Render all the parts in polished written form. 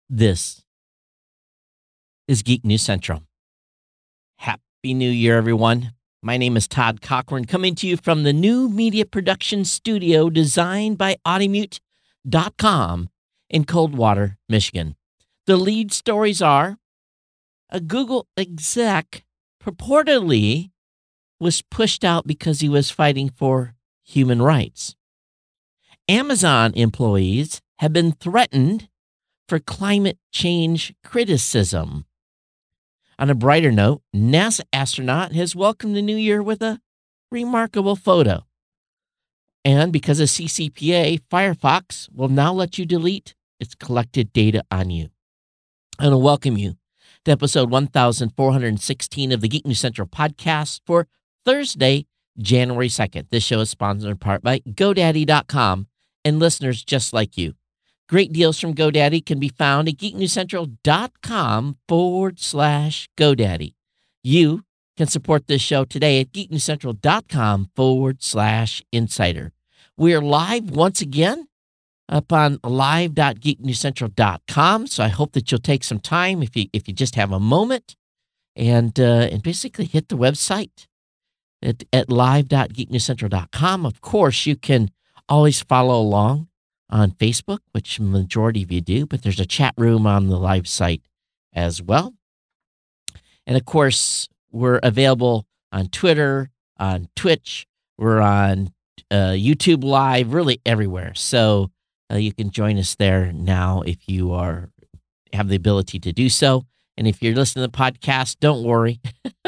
This is Geek News Central. Happy New Year, everyone. My name is Todd Cochran, coming to you from the new media production studio designed by Audimute.com in Coldwater, Michigan. The lead stories are a Google exec purportedly was pushed out because he was fighting for human rights. Amazon employees have been threatened for climate change criticism. On a brighter note, NASA astronaut has welcomed the new year with a remarkable photo. And because of CCPA, Firefox will now let you delete its collected data on you. I want to welcome you to episode 1416 of the Geek News Central podcast for Thursday, January 2nd. This show is sponsored in part by GoDaddy.com and listeners just like you. Great deals from GoDaddy can be found at geeknewscentral.com/GoDaddy. You can support this show today at geeknewscentral.com/insider. We are live once again up on live.geeknewscentral.com, so I hope that you'll take some time if you just have a moment and basically hit the website at live.geeknewscentral.com. Of course, you can always follow along on Facebook, which the majority of you do, but there's a chat room on the live site as well. And of course, we're available on Twitter, on Twitch, we're on YouTube Live, really everywhere. So you can join us there now if you have the ability to do so. And if you're listening to the podcast, don't worry.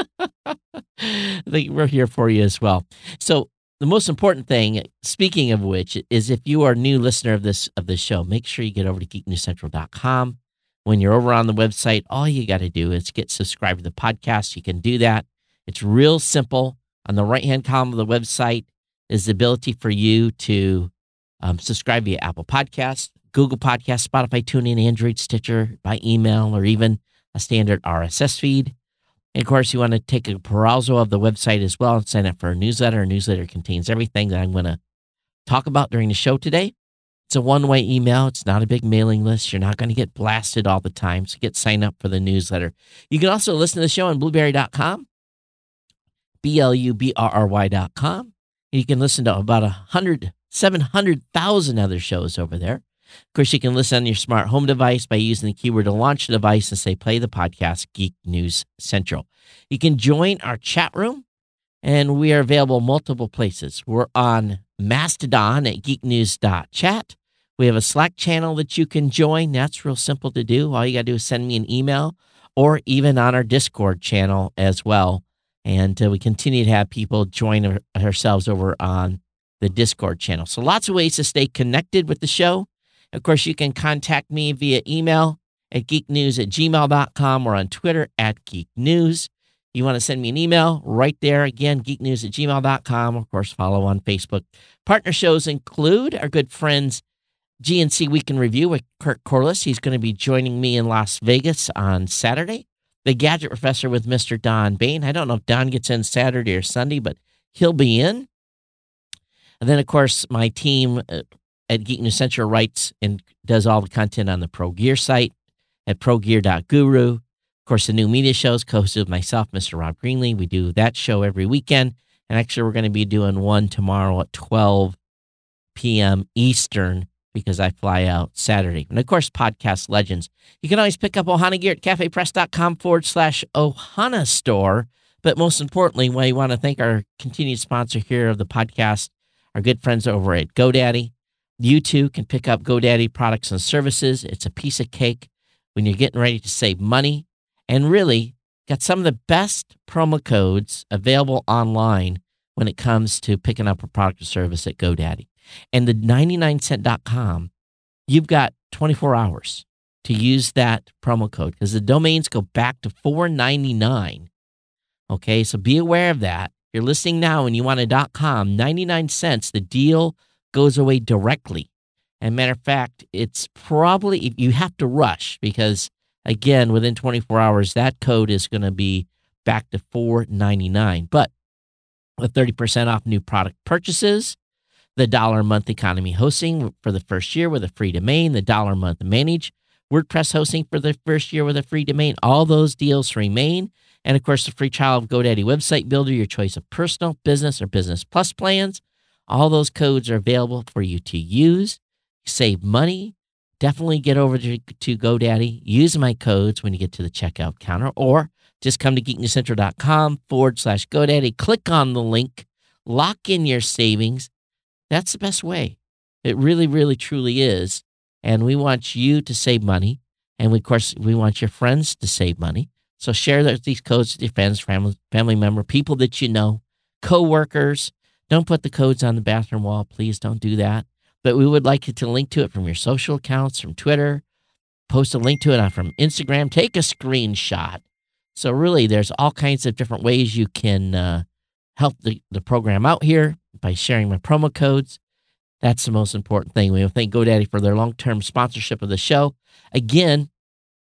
We're here for you as well. So the most important thing, speaking of which, is if you are a new listener of this show, make sure you get over to geeknewscentral.com. When you're over on the website, all you got to do is get subscribed to the podcast. You can do that. It's real simple. On the right-hand column of the website is the ability for you to subscribe via Apple Podcasts, Google Podcasts, Spotify, TuneIn, Android, Stitcher, by email, or even a standard RSS feed. And of course, you want to take a perusal of the website as well and sign up for a newsletter. A newsletter contains everything that I'm going to talk about during the show today. It's a one-way email. It's not a big mailing list. You're not going to get blasted all the time. So signed up for the newsletter. You can also listen to the show on Blueberry.com, BLUBRRY.com. And you can listen to about 700,000 other shows over there. Of course, you can listen on your smart home device by using the keyword to launch the device and say, play the podcast, Geek News Central. You can join our chat room, and we are available multiple places. We're on Mastodon at geeknews.chat. We have a Slack channel that you can join. That's real simple to do. All you got to do is send me an email or even on our Discord channel as well. And we continue to have people join ourselves over on the Discord channel. So lots of ways to stay connected with the show. Of course, you can contact me via email at geeknews@gmail.com or on Twitter at geeknews. You want to send me an email right there, again, geeknews@gmail.com. Of course, follow on Facebook. Partner shows include our good friends GNC Week in Review with Kurt Corliss. He's going to be joining me in Las Vegas on Saturday. The Gadget Professor with Mr. Don Bain. I don't know if Don gets in Saturday or Sunday, but he'll be in. And then, of course, my team at Geek News Central writes and does all the content on the Pro Gear site at progear.guru. Of course, the new media shows co-hosted with myself, Mr. Rob Greenlee. We do that show every weekend. And actually, we're going to be doing one tomorrow at 12 p.m. Eastern because I fly out Saturday. And, of course, Podcast Legends. You can always pick up Ohana gear at cafepress.com/Ohana store. But most importantly, we want to thank our continued sponsor here of the podcast, our good friends over at GoDaddy. You too can pick up GoDaddy products and services. It's a piece of cake when you're getting ready to save money. And really, got some of the best promo codes available online when it comes to picking up a product or service at GoDaddy. And the 99cent.com, you've got 24 hours to use that promo code because the domains go back to $4.99. Okay, so be aware of that. If you're listening now and you want a .com, 99 cents, the deal goes away directly. And matter of fact, it's probably, you have to rush because, again, within 24 hours, that code is going to be back to $4.99. But with 30% off new product purchases, the $1 a month economy hosting for the first year with a free domain, the $1 a month manage WordPress hosting for the first year with a free domain. All those deals remain. And, of course, the free trial of GoDaddy Website Builder, your choice of personal, business, or Business Plus plans. All those codes are available for you to use. Save money. Definitely get over to GoDaddy. Use my codes when you get to the checkout counter, or just come to geeknewscentral.com/GoDaddy. Click on the link. Lock in your savings. That's the best way. It really, really, truly is. And we want you to save money. And, of course, we want your friends to save money. So share these codes with your friends, family member, people that you know, coworkers. Don't put the codes on the bathroom wall. Please don't do that. But we would like you to link to it from your social accounts, from Twitter. Post a link to it from Instagram. Take a screenshot. So really, there's all kinds of different ways you can help the program out here by sharing my promo codes. That's the most important thing. We thank GoDaddy for their long-term sponsorship of the show. Again,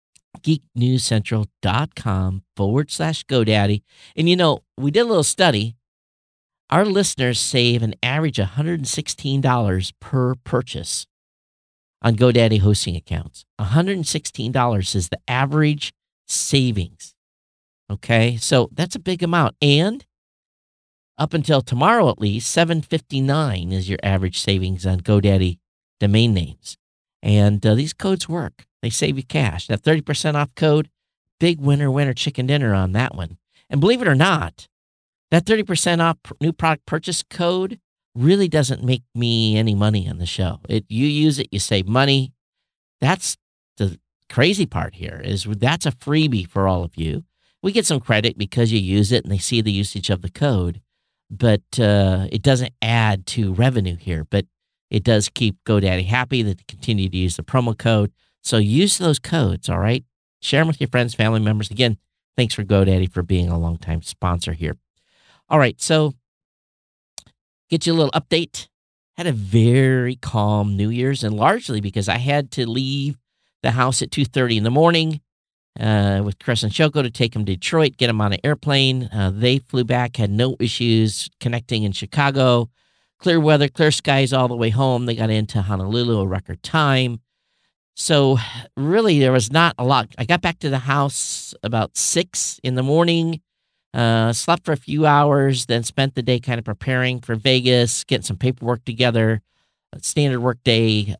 geeknewscentral.com/GoDaddy. And, we did a little study. Our listeners save an average $116 per purchase on GoDaddy hosting accounts. $116 is the average savings. Okay, so that's a big amount. And up until tomorrow, at least, $7.59 is your average savings on GoDaddy domain names. And these codes work. They save you cash. That 30% off code, big winner chicken dinner on that one. And believe it or not, that 30% off new product purchase code really doesn't make me any money on the show. You use it, you save money. That's the crazy part here, is that's a freebie for all of you. We get some credit because you use it and they see the usage of the code, but it doesn't add to revenue here. But it does keep GoDaddy happy that they continue to use the promo code. So use those codes, all right? Share them with your friends, family members. Again, thanks for GoDaddy for being a longtime sponsor here. All right, so get you a little update. Had a very calm New Year's, and largely because I had to leave the house at 2:30 in the morning with Chris and Shoko to take them to Detroit, get them on an airplane. They flew back, had no issues connecting in Chicago. Clear weather, clear skies all the way home. They got into Honolulu a record time. So really, there was not a lot. I got back to the house about 6 in the morning, slept for a few hours, then spent the day kind of preparing for Vegas, getting some paperwork together, standard work day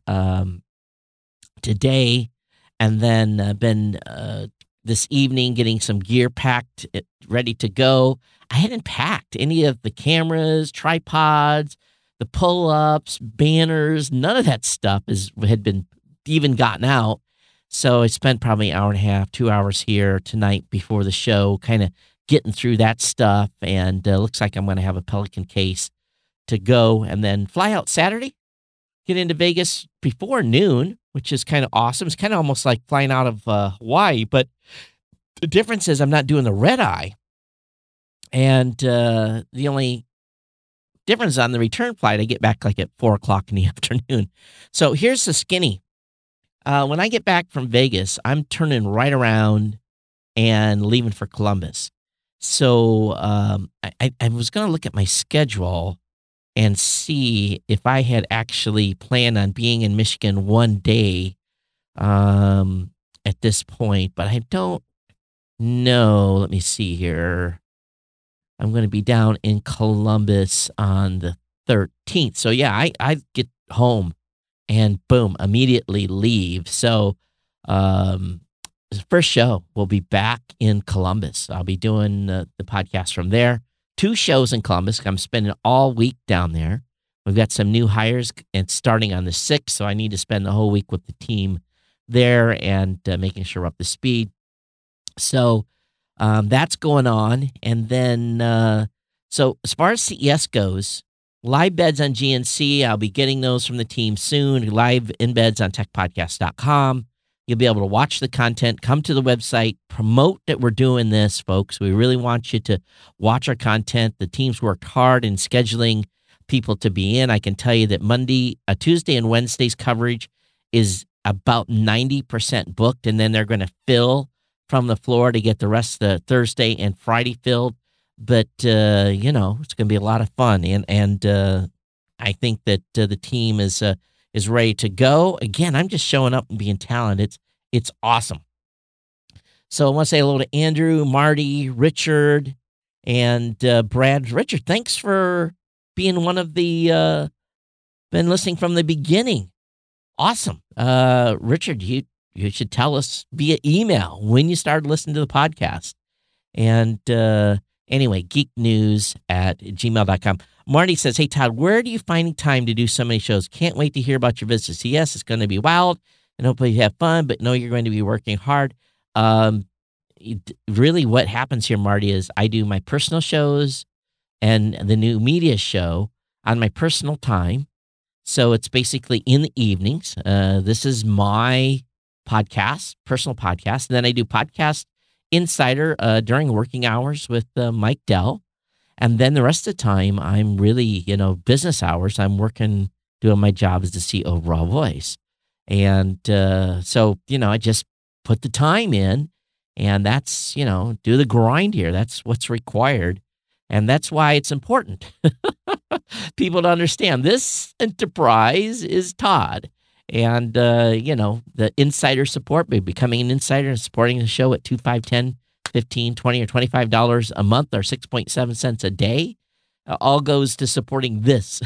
today, and then been this evening getting some gear packed, ready to go. I hadn't packed any of the cameras, tripods, the pull-ups, banners. None of that stuff had been even gotten out. So I spent probably an hour and a half, 2 hours here tonight before the show, kind of getting through that stuff. And looks like I'm going to have a Pelican case to go and then fly out Saturday, get into Vegas before noon, which is kind of awesome. It's kind of almost like flying out of Hawaii, but the difference is I'm not doing the red eye. And the only difference on the return flight, I get back like at 4 o'clock in the afternoon. So here's the skinny. When I get back from Vegas, I'm turning right around and leaving for Columbus. So I was going to look at my schedule and see if I had actually planned on being in Michigan one day at this point, but I don't know. Let me see here. I'm going to be down in Columbus on the 13th. So yeah, I get home and boom, immediately leave. So the first show will be back in Columbus. I'll be doing the podcast from there. 2 shows in Columbus. I'm spending all week down there. We've got some new hires and starting on the 6th, so I need to spend the whole week with the team there and making sure we're up to speed. So that's going on. And then, so as far as CES goes, live beds on GNC, I'll be getting those from the team soon. Live embeds on techpodcast.com. You'll be able to watch the content, come to the website, promote that we're doing this, folks. We really want you to watch our content. The team's worked hard in scheduling people to be in. I can tell you that Tuesday and Wednesday's coverage is about 90% booked, and then they're going to fill from the floor to get the rest of the Thursday and Friday filled. But, it's going to be a lot of fun. And I think that the team is ready to go. Again, I'm just showing up and being talented. It's awesome. So I want to say hello to Andrew, Marty, Richard, and Brad. Richard, thanks for being one of the, been listening from the beginning. Awesome. Richard, you should tell us via email when you started listening to the podcast. And anyway, geeknews@gmail.com. Marty says, hey, Todd, where are you finding time to do so many shows? Can't wait to hear about your visit to CES. It's going to be wild, and hopefully you have fun, but know you're going to be working hard. Really what happens here, Marty, is I do my personal shows and the new media show on my personal time. So it's basically in the evenings. This is my podcast, personal podcast. And then I do Podcast Insider during working hours with Mike Dell. And then the rest of the time, I'm really, business hours. I'm working, doing my job as the CEO of Raw Voice. And so, I just put the time in, and that's, do the grind here. That's what's required. And that's why it's important. People to understand this enterprise is Todd. And, the insider support, by becoming an insider and supporting the show at $2, $5, $10, $15, $20, or $25 a month, or 6.7 cents a day, all goes to supporting this.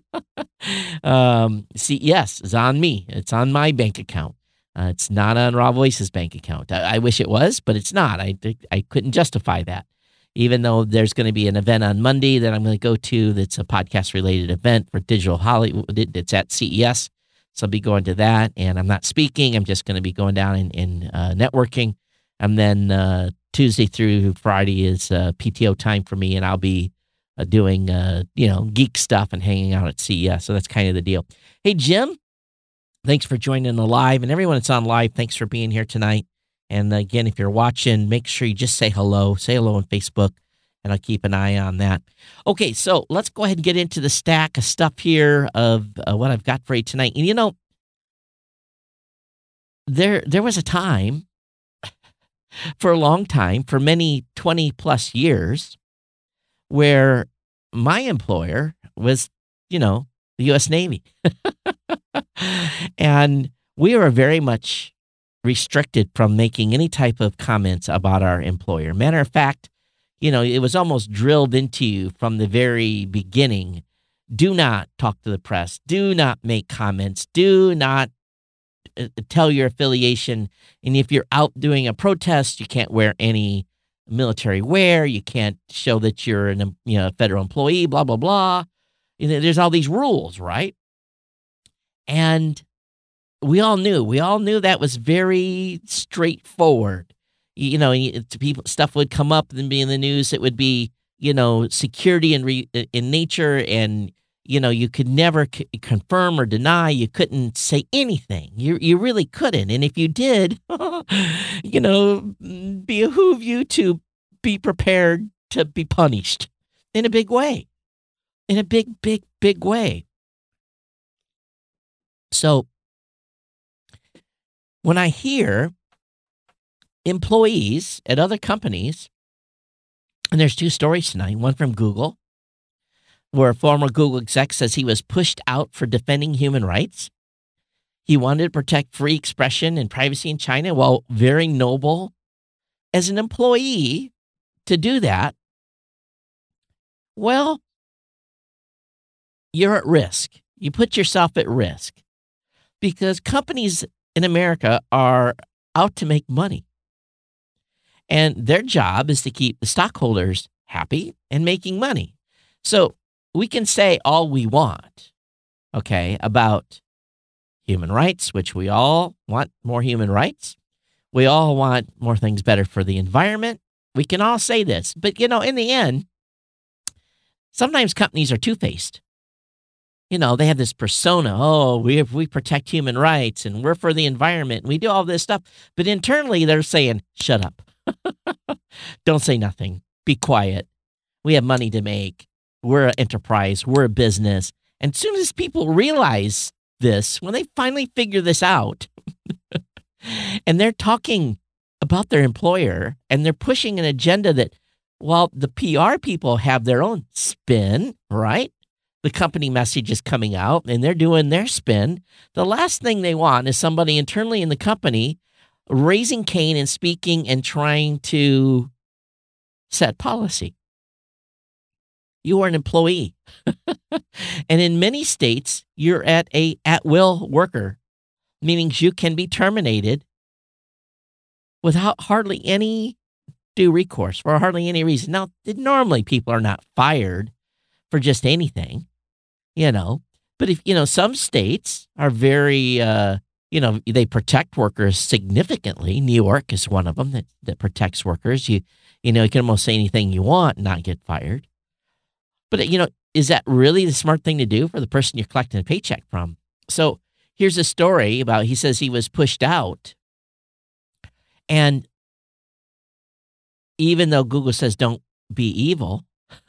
CES is on me. It's on my bank account. It's not on Raw Voice's bank account. I wish it was, but it's not. I couldn't justify that. Even though there's going to be an event on Monday that I'm going to go to that's a podcast-related event for Digital Hollywood. It's at CES, so I'll be going to that. And I'm not speaking. I'm just going to be going down in networking. And then Tuesday through Friday is PTO time for me, and I'll be doing, geek stuff and hanging out at CES. So that's kind of the deal. Hey, Jim, thanks for joining the live. And everyone that's on live, thanks for being here tonight. And again, if you're watching, make sure you just say hello. Say hello on Facebook, and I'll keep an eye on that. Okay, so let's go ahead and get into the stack of stuff here of what I've got for you tonight. And there was a time, for a long time, for many 20-plus years, where my employer was, the U.S. Navy. And we were very much restricted from making any type of comments about our employer. Matter of fact, it was almost drilled into you from the very beginning. Do not talk to the press. Do not make comments. Do not tell your affiliation. And if you're out doing a protest, you can't wear any military wear. You can't show that you're a federal employee, blah, blah, blah. There's all these rules, right? And we all knew that was very straightforward. People, stuff would come up and be in the news. It would be, security in nature, and you could never confirm or deny. You couldn't say anything. You really couldn't. And if you did, behoove you to be prepared to be punished in a big way, in a big, big, big way. So when I hear employees at other companies, and there's two stories tonight, one from Google, where a former Google exec says he was pushed out for defending human rights. He wanted to protect free expression and privacy in China, while very noble as an employee to do that. Well, you're at risk. You put yourself at risk because companies in America are out to make money. And their job is to keep the stockholders happy and making money. So we can say all we want, about human rights, which we all want more human rights. We all want more things better for the environment. We can all say this. But, in the end, sometimes companies are two-faced. They have this persona. Oh, we protect human rights and we're for the environment. And we do all this stuff. But internally, they're saying, shut up. Don't say nothing. Be quiet. We have money to make. We're an enterprise. We're a business. And as soon as people realize this, when they finally figure this out, and they're talking about their employer and they're pushing an agenda that, while the PR people have their own spin, right? The company message is coming out and they're doing their spin. The last thing they want is somebody internally in the company raising Cain and speaking and trying to set policy. You are an employee. And in many states, you're at-will worker, meaning you can be terminated without hardly any due recourse for hardly any reason. Now, normally people are not fired for just anything, but if, some states are very, they protect workers significantly. New York is one of them that protects workers. You can almost say anything you want and not get fired. But, is that really the smart thing to do for the person you're collecting a paycheck from? So here's a story about, he says he was pushed out. And even though Google says don't be evil,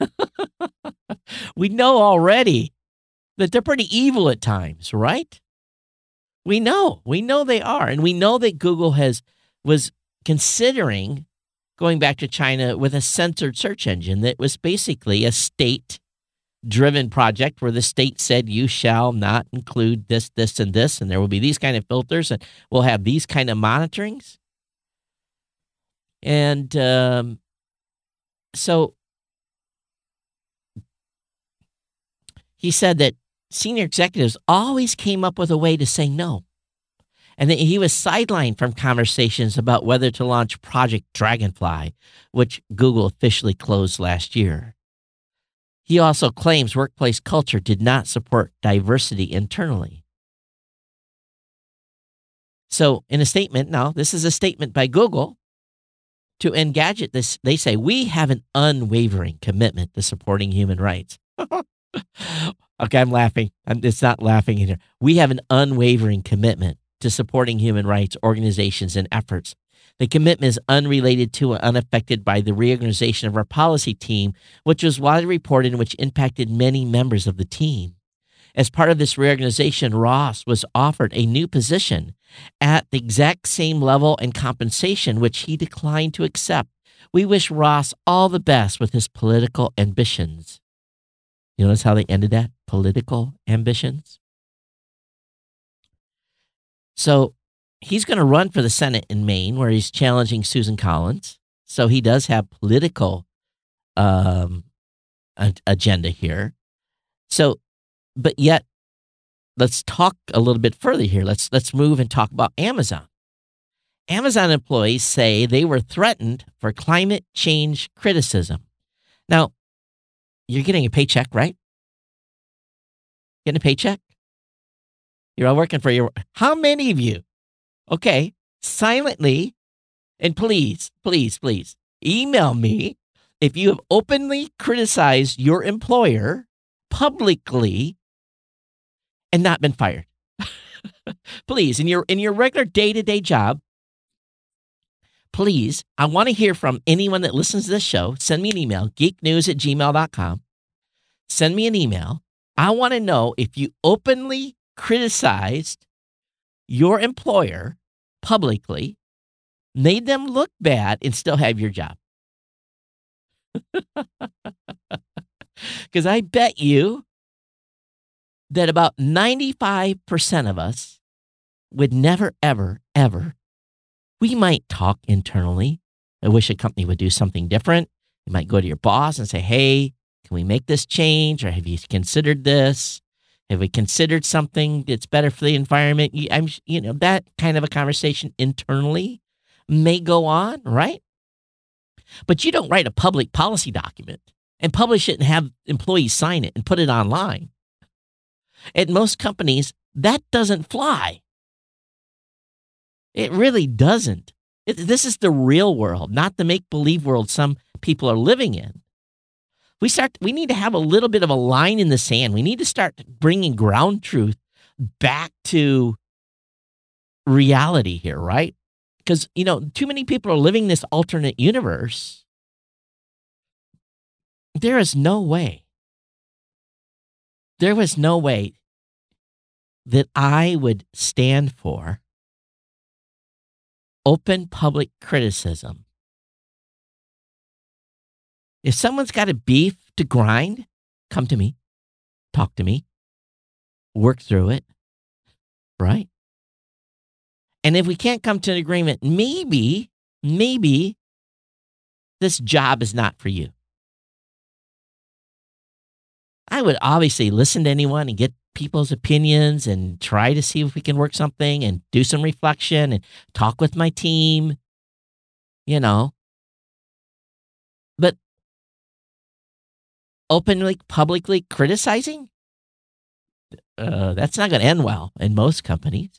we know already that they're pretty evil at times, right? We know they are. And we know that Google was considering going back to China with a censored search engine that was basically a state-driven project where the state said you shall not include this, this, and this, and there will be these kind of filters, and we'll have these kind of monitorings. And so he said that senior executives always came up with a way to say no. And that he was sidelined from conversations about whether to launch Project Dragonfly, which Google officially closed last year. He also claims workplace culture did not support diversity internally. So in a statement, now this is a statement by Google to Engadget, they say, we have an unwavering commitment to supporting human rights. Okay, I'm laughing. It's not laughing in here. We have an unwavering commitment to supporting human rights organizations and efforts. The commitment is unrelated to and unaffected by the reorganization of our policy team, which was widely reported and which impacted many members of the team. As part of this reorganization, Ross was offered a new position at the exact same level and compensation, which he declined to accept. We wish Ross all the best with his political ambitions. You notice how they ended that? Political ambitions. So he's going to run for the Senate in Maine, where he's challenging Susan Collins. So he does have political agenda here. So, but yet, let's talk a little bit further here. Let's move and talk about Amazon. Amazon employees say they were threatened for climate change criticism. Now, you're getting a paycheck, right? Getting a paycheck? You're all working for your... How many of you? Okay, silently, and please, email me if you have openly criticized your employer publicly and not been fired. Please, in your regular day-to-day job, please, I want to hear from anyone that listens to this show. Send me an email, geeknews@gmail.com. Send me an email. I want to know if you openly criticized your employer publicly, made them look bad, and still have your job. Because I bet you that about 95% of us would never, ever, ever, we might talk internally. I wish a company would do something different. You might go to your boss and say, hey, can we make this change? Or have you considered this? Have we considered something that's better for the environment? That kind of a conversation internally may go on, right? But you don't write a public policy document and publish it and have employees sign it and put it online. At most companies, that doesn't fly. It really doesn't. This is the real world, not the make-believe world some people are living in. We need to have a little bit of a line in the sand. We need to start bringing ground truth back to reality here, right? Because, too many people are living this alternate universe. There was no way that I would stand for open public criticism. If someone's got a beef to grind, come to me, talk to me, work through it, right? And if we can't come to an agreement, maybe this job is not for you. I would obviously listen to anyone and get people's opinions and try to see if we can work something and do some reflection and talk with my team, But openly, publicly criticizing, that's not going to end well in most companies.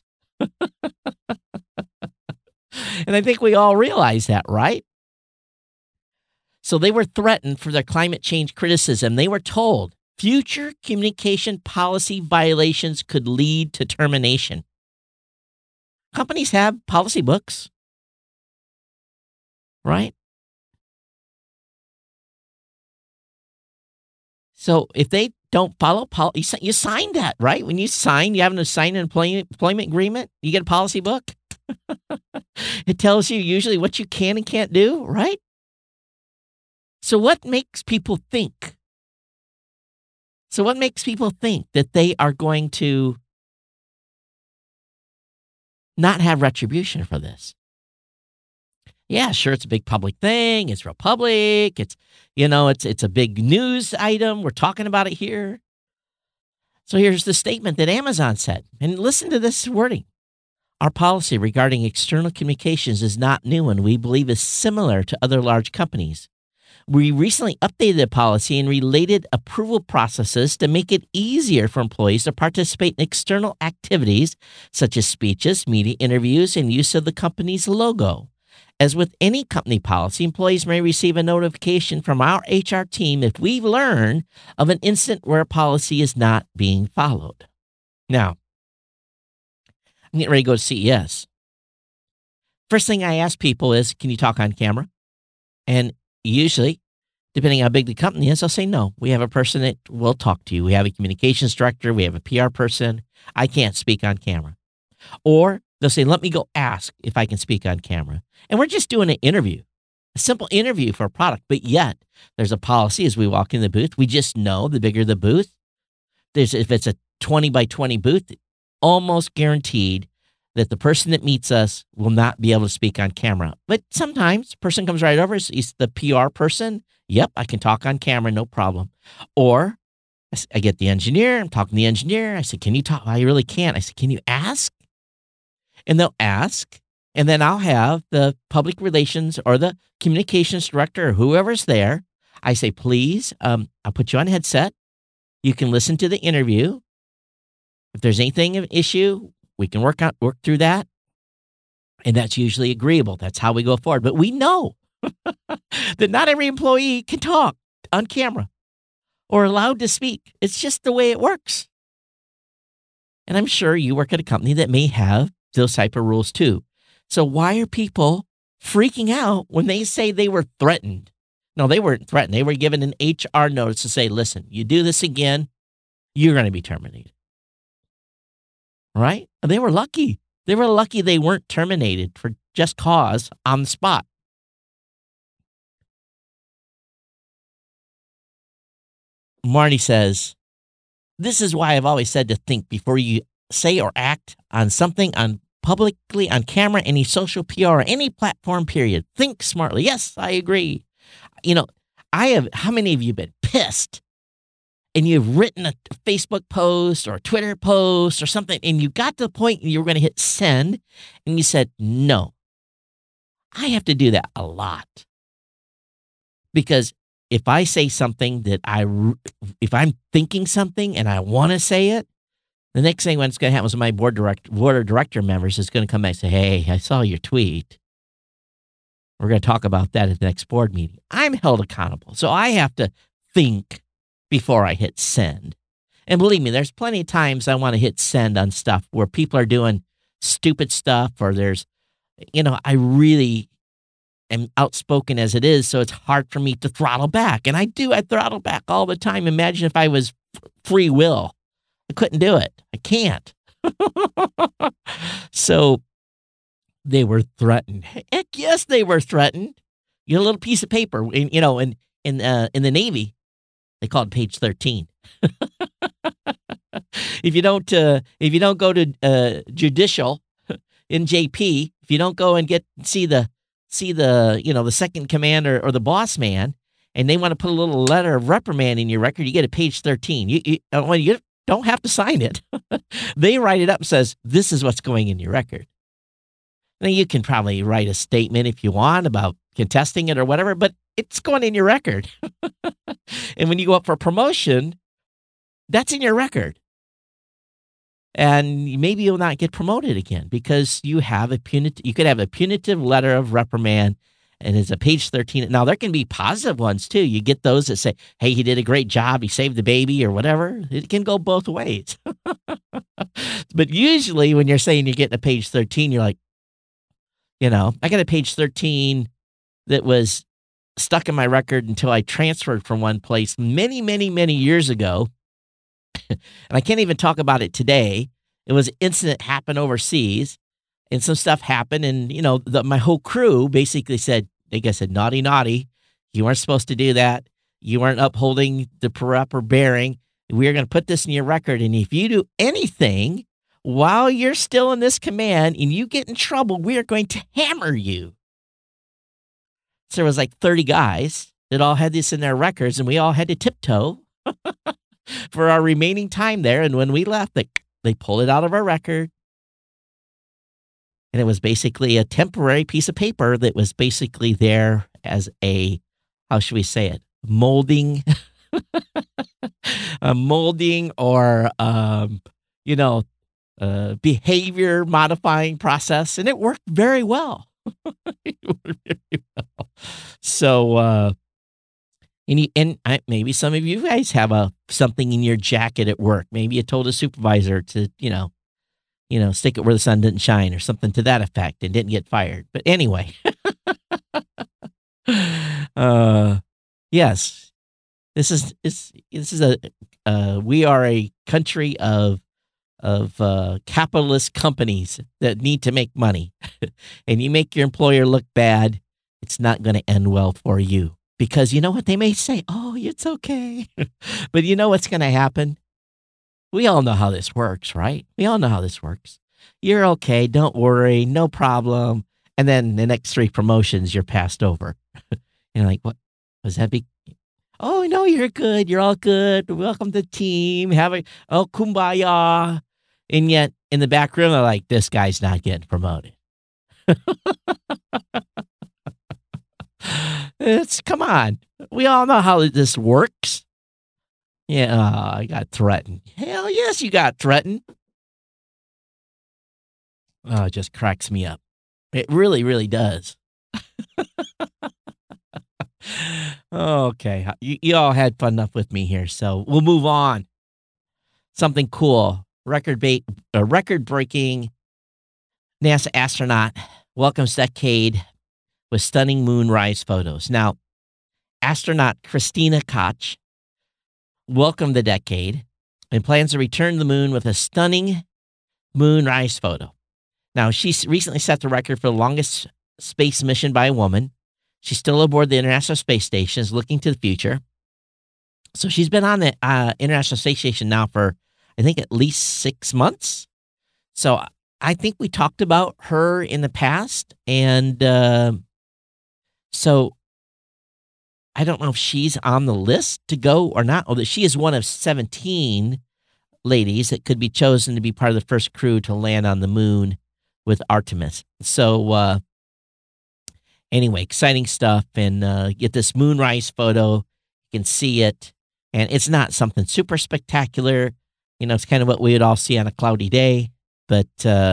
And I think we all realize that, right? So they were threatened for their climate change criticism. They were told future communication policy violations could lead to termination. Companies have policy books, right? So if they don't follow policy, you sign that, right? When you sign, you have to sign an employment agreement. You get a policy book. It tells you usually what you can and can't do, right? So what makes people think? That they are going to not have retribution for this? Yeah, sure, it's a big public thing. It's real public. It's a big news item. We're talking about it here. So here's the statement that Amazon said. And listen to this wording. Our policy regarding external communications is not new and we believe is similar to other large companies. We recently updated the policy and related approval processes to make it easier for employees to participate in external activities such as speeches, media interviews, and use of the company's logo. As with any company policy, employees may receive a notification from our HR team if we learn of an incident where a policy is not being followed. Now, I'm getting ready to go to CES. First thing I ask people is, can you talk on camera? And usually, depending on how big the company is, I'll say, no, we have a person that will talk to you. We have a communications director. We have a PR person. I can't speak on camera. Or they'll say, let me go ask if I can speak on camera. And we're just doing an interview, a simple interview for a product. But yet there's a policy as we walk in the booth. We just know the bigger the booth, if it's a 20 by 20 booth, almost guaranteed that the person that meets us will not be able to speak on camera. But sometimes a person comes right over, he's the PR person. Yep, I can talk on camera, no problem. Or I get the engineer, I'm talking to the engineer. I said, can you talk? I really can't. I said, can you ask? And they'll ask, and then I'll have the public relations or the communications director or whoever's there. I say, please, I'll put you on headset. You can listen to the interview. If there's anything of issue, we can work through that. And that's usually agreeable. That's how we go forward. But we know that not every employee can talk on camera or allowed to speak. It's just the way it works. And I'm sure you work at a company that may have those type of rules too. So why are people freaking out when they say they were threatened? No, they weren't threatened. They were given an HR notice to say, listen, you do this again, you're going to be terminated. Right? And they were lucky. They were lucky they weren't terminated for just cause on the spot. Marty says, this is why I've always said to think before you say or act on something on publicly, on camera, any social PR, or any platform, period. Think smartly. Yes, I agree. How many of you have been pissed and you've written a Facebook post or a Twitter post or something and you got to the point you were going to hit send and you said, no, I have to do that a lot. Because if I say something if I'm thinking something and I want to say it, the next thing what's going to happen is my board of director members is going to come back and say, hey, I saw your tweet. We're going to talk about that at the next board meeting. I'm held accountable. So I have to think before I hit send. And believe me, there's plenty of times I want to hit send on stuff where people are doing stupid stuff or there's, I really am outspoken as it is. So it's hard for me to throttle back. And I throttle back all the time. Imagine if I was free will. I couldn't do it. I can't. So they were threatened. Heck yes, they were threatened. You get a little piece of paper, in the Navy, they call it page 13. If you don't go to judicial, in JP, if you don't go and see the the second commander or the boss man, and they want to put a little letter of reprimand in your record, you get a page 13. You don't have to sign it. They write it up and says, this is what's going in your record. Now, you can probably write a statement if you want about contesting it or whatever, but it's going in your record. And when you go up for promotion, that's in your record. And maybe you'll not get promoted again because you could have a punitive letter of reprimand, and it's a page 13. Now, there can be positive ones too. You get those that say, hey, he did a great job, he saved the baby or whatever. It can go both ways. But usually when you're saying you're getting a page 13, you're like, I got a page 13 that was stuck in my record until I transferred from one place many, many, many years ago. And I can't even talk about it today. It was an incident happened overseas, and some stuff happened. And, my whole crew basically said, naughty, naughty. You weren't supposed to do that. You weren't upholding the proper bearing. We're going to put this in your record. And if you do anything while you're still in this command and you get in trouble, we are going to hammer you. So there was like 30 guys that all had this in their records, and we all had to tiptoe for our remaining time there. And when we left, they pulled it out of our record. And it was basically a temporary piece of paper that was basically there as how should we say it? Molding, a molding or, behavior modifying process. And it worked very well. So, maybe some of you guys have something in your jacket at work. Maybe you told a supervisor to, stick it where the sun didn't shine or something to that effect and didn't get fired. But anyway, yes, we are a country of capitalist companies that need to make money. And you make your employer look bad, it's not going to end well for you. Because you know what? They may say, oh, it's okay. But you know what's going to happen? We all know how this works, right? We all know how this works. You're okay. Don't worry. No problem. And then the next 3 promotions, you're passed over. You're like, what? Was that big? Oh, no, you're good. You're all good. Welcome to the team. Kumbaya. And yet in the back room, they're like, this guy's not getting promoted. Come on. We all know how this works. Yeah, I got threatened. Hell yes, you got threatened. Oh, it just cracks me up. It really, really does. Okay, you all had fun enough with me here, so we'll move on. Something cool. Record-breaking NASA astronaut welcomes decade with stunning moonrise photos. Now, astronaut Christina Koch welcomed the decade and plans to return to the moon with a stunning moonrise photo. Now, she recently set the record for the longest space mission by a woman. She's still aboard the International Space Station, is looking to the future. So she's been on the International Space Station now for, I think, at least 6 months. So I think we talked about her in the past, and so I don't know if she's on the list to go or not, or that she is one of 17 ladies that could be chosen to be part of the first crew to land on the moon with Artemis. So anyway, exciting stuff, and get this moonrise photo. You can see it, and it's not something super spectacular. It's kind of what we would all see on a cloudy day, but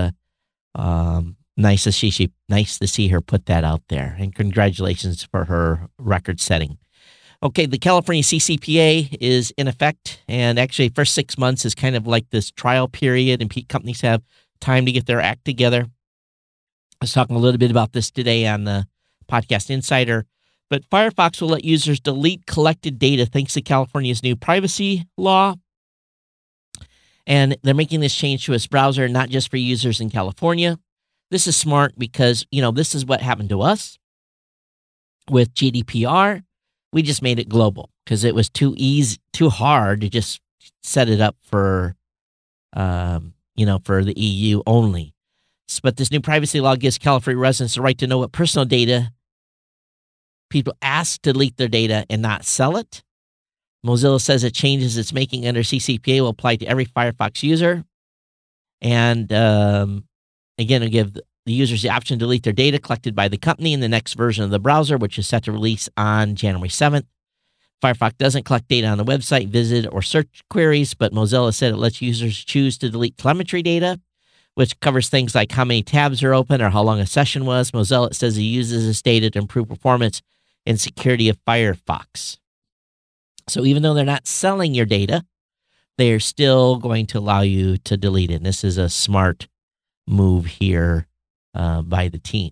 nice to see her put that out there, and congratulations for her record setting. Okay, the California CCPA is in effect, and actually first 6 months is kind of like this trial period, and companies have time to get their act together. I was talking a little bit about this today on the Podcast Insider, but Firefox will let users delete collected data thanks to California's new privacy law. And they're making this change to its browser, not just for users in California. This is smart because, this is what happened to us with GDPR. We just made it global because it was too hard to just set it up for, for the EU only. But this new privacy law gives California residents the right to know what personal data people ask to delete their data and not sell it. Mozilla says it changes it's making under CCPA will apply to every Firefox user. And again, it'll give the users the option to delete their data collected by the company in the next version of the browser, which is set to release on January 7th. Firefox doesn't collect data on the website, visit, or search queries, but Mozilla said it lets users choose to delete telemetry data, which covers things like how many tabs are open or how long a session was. Mozilla says it uses this data to improve performance and security of Firefox. So even though they're not selling your data, they are still going to allow you to delete it. And this is a smart move here by the team.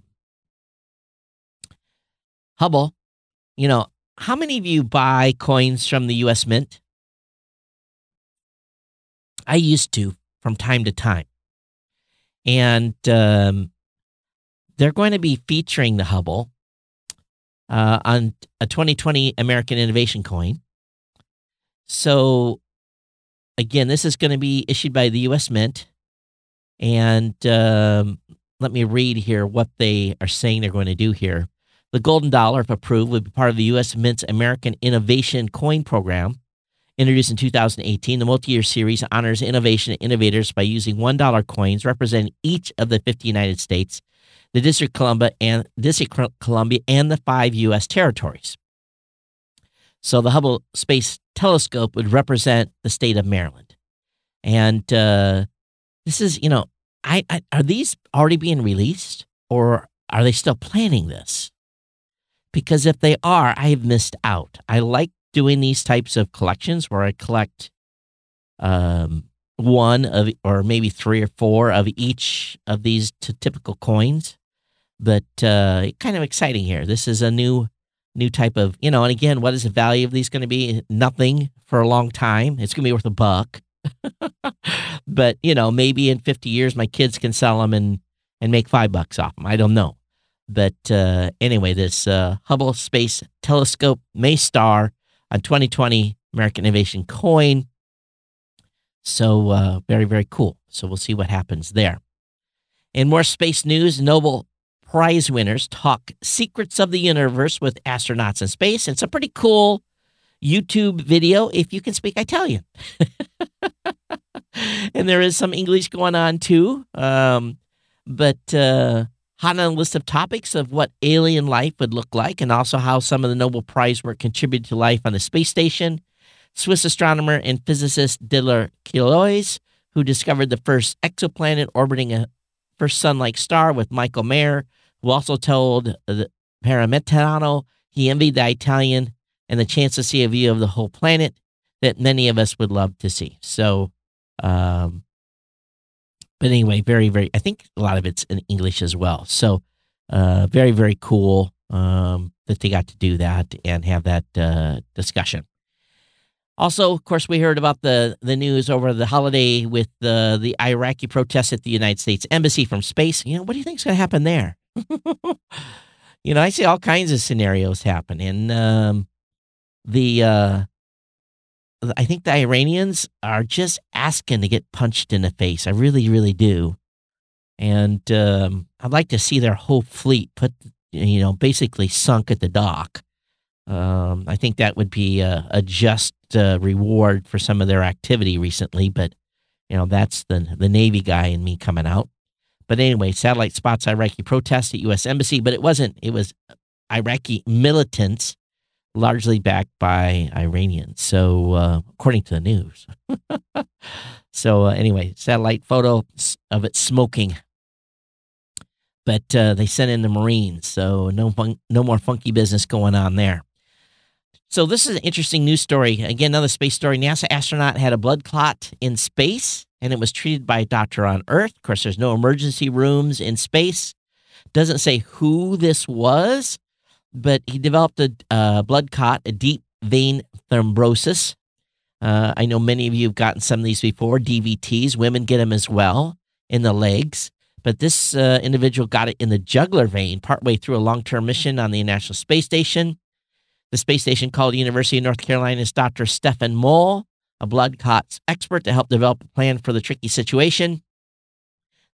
Hubble, how many of you buy coins from the U.S. Mint? I used to from time to time. And they're going to be featuring the Hubble on a 2020 American Innovation Coin. So, again, this is going to be issued by the U.S. Mint. And let me read here what they are saying they're going to do here. The golden dollar, if approved, would be part of the U.S. Mint's American Innovation Coin Program. Introduced in 2018, the multi-year series honors innovation and innovators by using $1 coins representing each of the 50 United States, the District of Columbia, and the 5 U.S. territories. So the Hubble Space Telescope would represent the state of Maryland. And this is, are these already being released, or are they still planning this? Because if they are, I have missed out. I like doing these types of collections where I collect one of, or maybe 3 or 4 of each of these typical coins. But kind of exciting here. This is a new type of, and again, what is the value of these going to be? Nothing for a long time. It's going to be worth $1. But, maybe in 50 years, my kids can sell them and make $5 off them. I don't know. But anyway, this Hubble Space Telescope may star on 2020 American Innovation Coin. So very, very cool. So we'll see what happens there. In more space news, Nobel Prize winners talk secrets of the universe with astronauts in space. It's a pretty cool YouTube video if you can speak Italian. And there is some English going on too. But hot on a list of topics of what alien life would look like, and also how some of the Nobel Prize work contributed to life on the space station. Swiss astronomer and physicist Didier Queloz, who discovered the first exoplanet orbiting a first sun-like star with Michael Mayer, who also told the Parametano he envied the Italian and the chance to see a view of the whole planet that many of us would love to see. So, but anyway, very, very, I think a lot of it's in English as well. So very, very cool that they got to do that and have that discussion. Also, of course, we heard about the news over the holiday with the Iraqi protests at the United States Embassy from space. What do you think is going to happen there? I see all kinds of scenarios happen. And I think the Iranians are just asking to get punched in the face. I really, really do. And I'd like to see their whole fleet put, basically sunk at the dock. I think that would be a just reward for some of their activity recently. But, that's the Navy guy in me coming out. But anyway, satellite spots Iraqi protests at U.S. Embassy. But it wasn't. It was Iraqi militants, largely backed by Iranians. So, according to the news. So, anyway, satellite photo of it smoking. But they sent in the Marines, so no more funky business going on there. So this is an interesting news story. Again, another space story. NASA astronaut had a blood clot in space, and it was treated by a doctor on Earth. Of course, there's no emergency rooms in space. Doesn't say who this was, but he developed a blood clot, a deep vein thrombosis. I know many of you have gotten some of these before, DVTs. Women get them as well in the legs. But this individual got it in the jugular vein partway through a long-term mission on the International Space Station. The space station called the University of North Carolina's Dr. Stefan Moll, a blood clot expert, to help develop a plan for the tricky situation.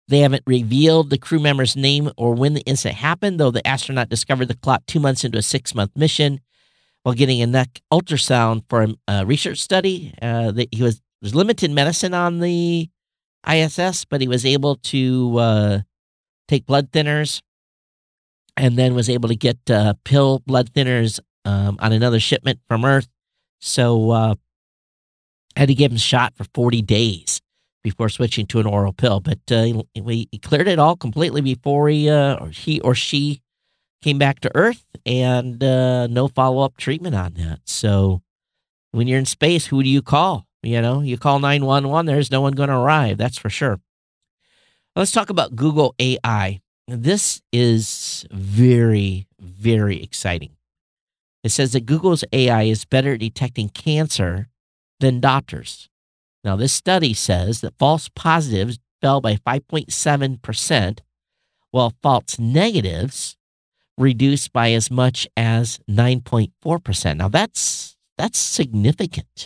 They haven't revealed the crew member's name or when the incident happened, though the astronaut discovered the clot 2 months into a 6-month mission while getting a neck ultrasound for a research study. He was limited medicine on the ISS, but he was able to take blood thinners and then was able to get pill blood thinners on another shipment from Earth. So had to give him a shot for 40 days before switching to an oral pill. But he cleared it all completely before he or she came back to Earth, and no follow-up treatment on that. So when you're in space, who do you call? You call 911, there's no one going to arrive, that's for sure. Let's talk about Google AI. This is very, very exciting. It says that Google's AI is better at detecting cancer than doctors. Now, this study says that false positives fell by 5.7%, while false negatives reduced by as much as 9.4%. Now, that's significant.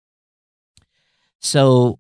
So,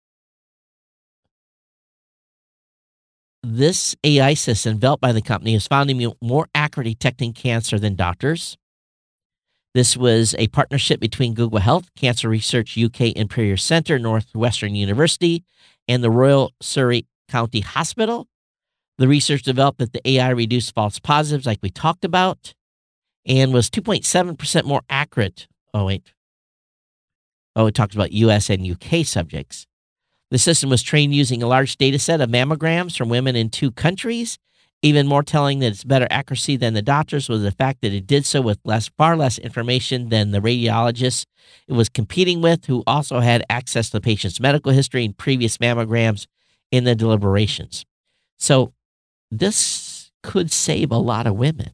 this AI system developed by the company is found to be more accurate detecting cancer than doctors. This was a partnership between Google Health, Cancer Research UK Imperial Center, Northwestern University, and the Royal Surrey County Hospital. The research developed that the AI reduced false positives, like we talked about, and was 2.7% more accurate. It talks about U.S. and U.K. subjects. The system was trained using a large data set of mammograms from women in 2 countries. Even more telling that it's better accuracy than the doctors was the fact that it did so with far less information than the radiologists it was competing with, who also had access to the patient's medical history and previous mammograms in the deliberations. So this could save a lot of women.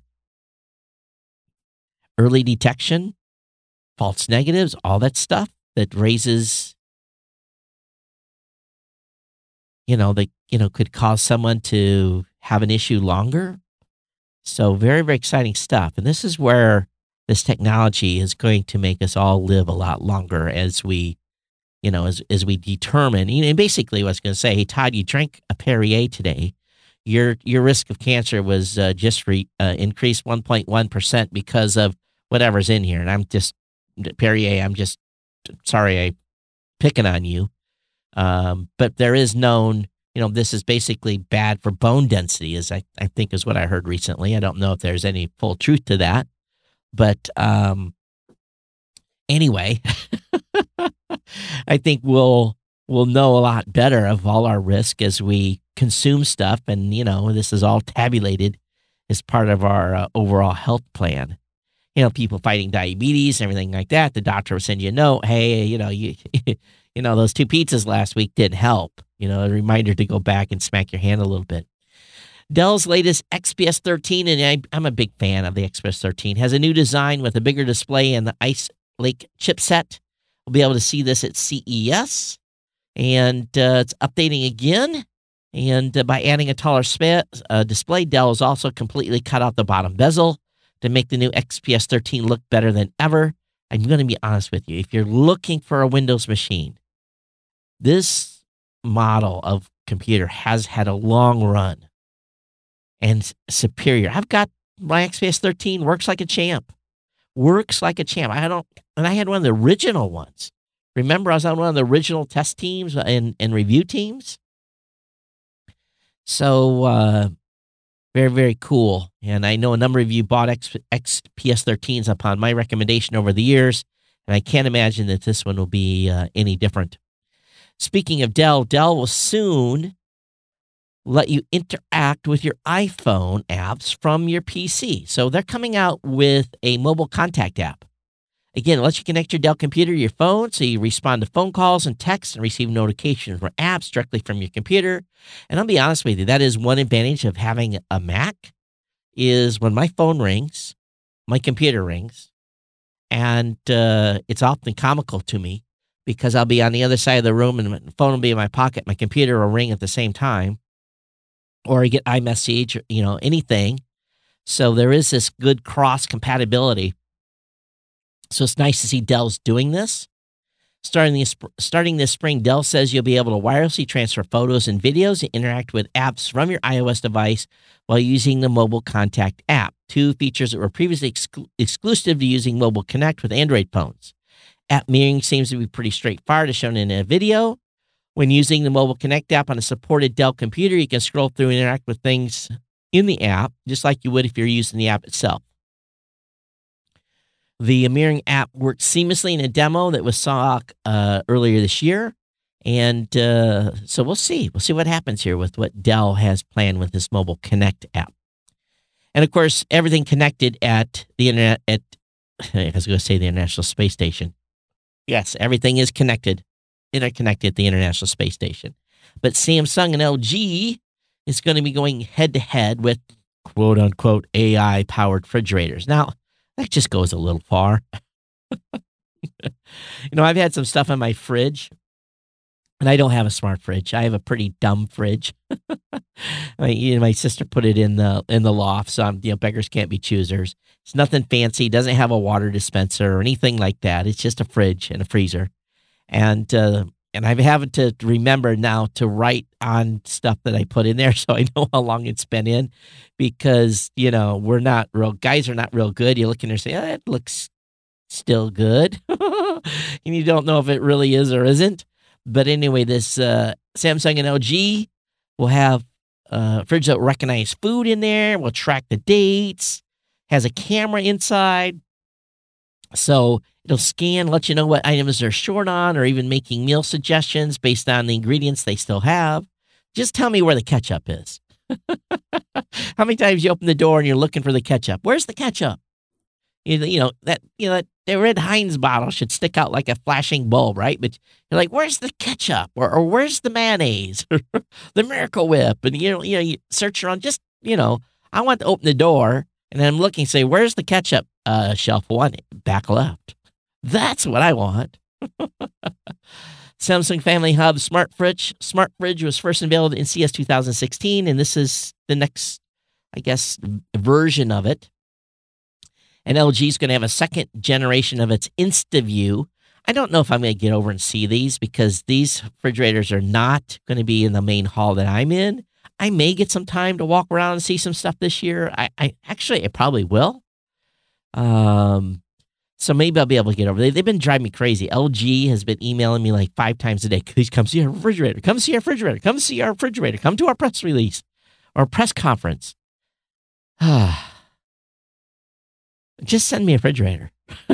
Early detection, false negatives, all that stuff that raises, could cause someone to have an issue longer. So very, very exciting stuff. And this is where this technology is going to make us all live a lot longer as we, as we determine. And basically, what I was going to say, hey, Todd, you drank a Perrier today. Your risk of cancer was just increased 1.1% because of whatever's in here. And I'm just, Perrier, I'm just sorry I'm picking on you. But there is known, this is basically bad for bone density, is I think is what I heard recently. I don't know if there's any full truth to that. But anyway, I think we'll know a lot better of all our risk as we consume stuff. And, this is all tabulated as part of our overall health plan. People fighting diabetes and everything like that, the doctor will send you a note, hey, those 2 pizzas last week didn't help. A reminder to go back and smack your hand a little bit. Dell's latest XPS 13, and I'm a big fan of the XPS 13, has a new design with a bigger display and the Ice Lake chipset. We'll be able to see this at CES, and it's updating again. And by adding a taller display, Dell has also completely cut out the bottom bezel to make the new XPS 13 look better than ever. I'm going to be honest with you. If you're looking for a Windows machine, this model of computer has had a long run and superior. I've got my XPS 13, works like a champ. I had one of the original ones. Remember, I was on one of the original test teams and review teams. So, very, very cool. And I know a number of you bought XPS 13s upon my recommendation over the years, and I can't imagine that this one will be any different. Speaking of Dell, Dell will soon let you interact with your iPhone apps from your PC. So they're coming out with a mobile contact app. Again, it lets you connect your Dell computer to your phone, so you respond to phone calls and texts and receive notifications from apps directly from your computer. And I'll be honest with you, that is one advantage of having a Mac, is when my phone rings, my computer rings, and it's often comical to me because I'll be on the other side of the room and my phone will be in my pocket, my computer will ring at the same time, or I get iMessage, anything. So there is this good cross compatibility. So it's nice to see Dell's doing this. Starting this spring, Dell says you'll be able to wirelessly transfer photos and videos and interact with apps from your iOS device while using the Mobile Contact app, two features that were previously exclusive to using Mobile Connect with Android phones. App mirroring seems to be pretty straightforward, as shown in a video. When using the Mobile Connect app on a supported Dell computer, you can scroll through and interact with things in the app, just like you would if you're using the app itself. The mirroring app worked seamlessly in a demo that was saw earlier this year. And so we'll see. We'll see what happens here with what Dell has planned with this Mobile Connect app. And, of course, everything connected at the internet I was going to say the International Space Station. Yes, everything is interconnected at the International Space Station. But Samsung and LG is going to be going head-to-head with quote-unquote AI-powered refrigerators. Now, that just goes a little far. I've had some stuff in my fridge, and I don't have a smart fridge. I have a pretty dumb fridge. My sister put it in the loft, so beggars can't be choosers. It's nothing fancy. It doesn't have a water dispenser or anything like that. It's just a fridge and a freezer. And I've had to remember now to write on stuff that I put in there so I know how long it's been in, because, guys are not real good. You look in there and say, oh, it looks still good. And you don't know if it really is or isn't. But anyway, this Samsung and LG will have fridge that will recognize food in there, will track the dates, has a camera inside. So it'll scan, let you know what items they're short on, or even making meal suggestions based on the ingredients they still have. Just tell me where the ketchup is. How many times you open the door and you're looking for the ketchup? Where's the ketchup? That red Heinz bottle should stick out like a flashing bulb, right? But you're like, where's the ketchup? Or where's the mayonnaise? The Miracle Whip? And you search around. Just I want to open the door and then I'm looking, say, where's the ketchup? Shelf one, back left. That's what I want. Samsung Family Hub Smart Fridge. Smart Fridge was first unveiled in CES 2016, and this is the next, version of it. And LG is going to have a second generation of its InstaView. I don't know if I'm going to get over and see these, because these refrigerators are not going to be in the main hall that I'm in. I may get some time to walk around and see some stuff this year. I probably will. So maybe I'll be able to get over there. They've been driving me crazy. LG has been emailing me like 5 times a day. Please come see our refrigerator. Come see our refrigerator. Come see our refrigerator. Come to our press release or press conference. Just send me a refrigerator.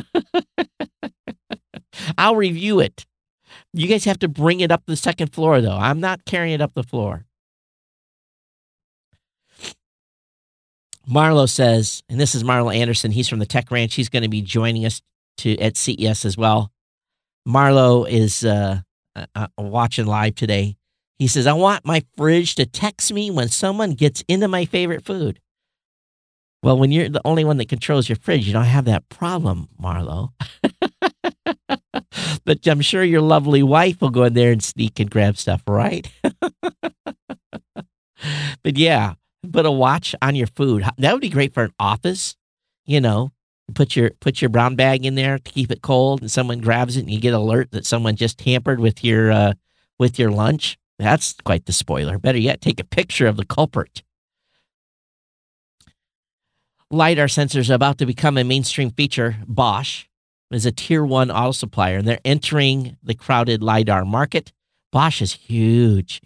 I'll review it. You guys have to bring it up the second floor, though. I'm not carrying it up the floor. Marlo says, and this is Marlo Anderson, he's from the Tech Ranch. He's going to be joining us at CES as well. Marlo is watching live today. He says, I want my fridge to text me when someone gets into my favorite food. Well, when you're the only one that controls your fridge, you don't have that problem, Marlo. But I'm sure your lovely wife will go in there and sneak and grab stuff, right? But yeah. Put a watch on your food. That would be great for an office. Put your brown bag in there to keep it cold, and someone grabs it, and you get alert that someone just tampered with your lunch. That's quite the spoiler. Better yet, take a picture of the culprit. LiDAR sensors are about to become a mainstream feature. Bosch is a tier 1 auto supplier, and they're entering the crowded LiDAR market. Bosch is huge.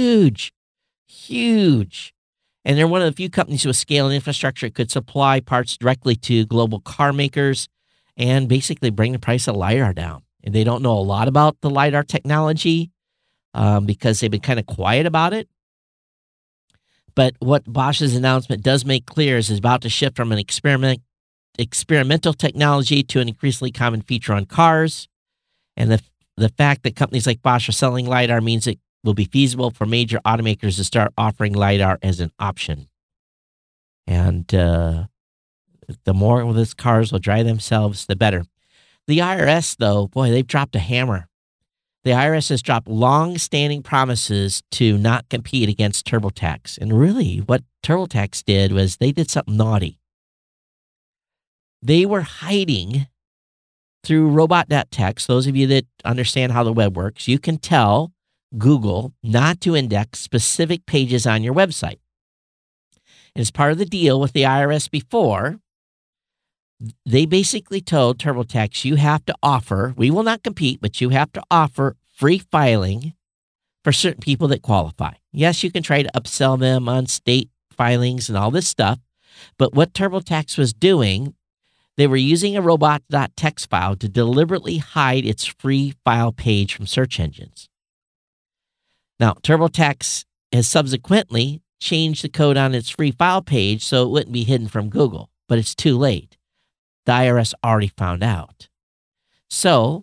And they're one of the few companies with scale and infrastructure that could supply parts directly to global car makers and basically bring the price of LiDAR down. And they don't know a lot about the LiDAR technology because they've been kind of quiet about it. But what Bosch's announcement does make clear is it's about to shift from an experimental technology to an increasingly common feature on cars. And the fact that companies like Bosch are selling LiDAR means it will be feasible for major automakers to start offering LiDAR as an option. And the more these cars will drive themselves, the better. The IRS, though, boy, they've dropped a hammer. The IRS has dropped long-standing promises to not compete against TurboTax. And really, what TurboTax did was they did something naughty. They were hiding through robot.txt, those of you that understand how the web works, you can tell Google not to index specific pages on your website. And as part of the deal with the IRS before, they basically told TurboTax, you have to offer, we will not compete, but you have to offer free filing for certain people that qualify. Yes, you can try to upsell them on state filings and all this stuff, but what TurboTax was doing, they were using a robot.txt file to deliberately hide its free file page from search engines. Now, TurboTax has subsequently changed the code on its free file page so it wouldn't be hidden from Google, but it's too late. The IRS already found out. So,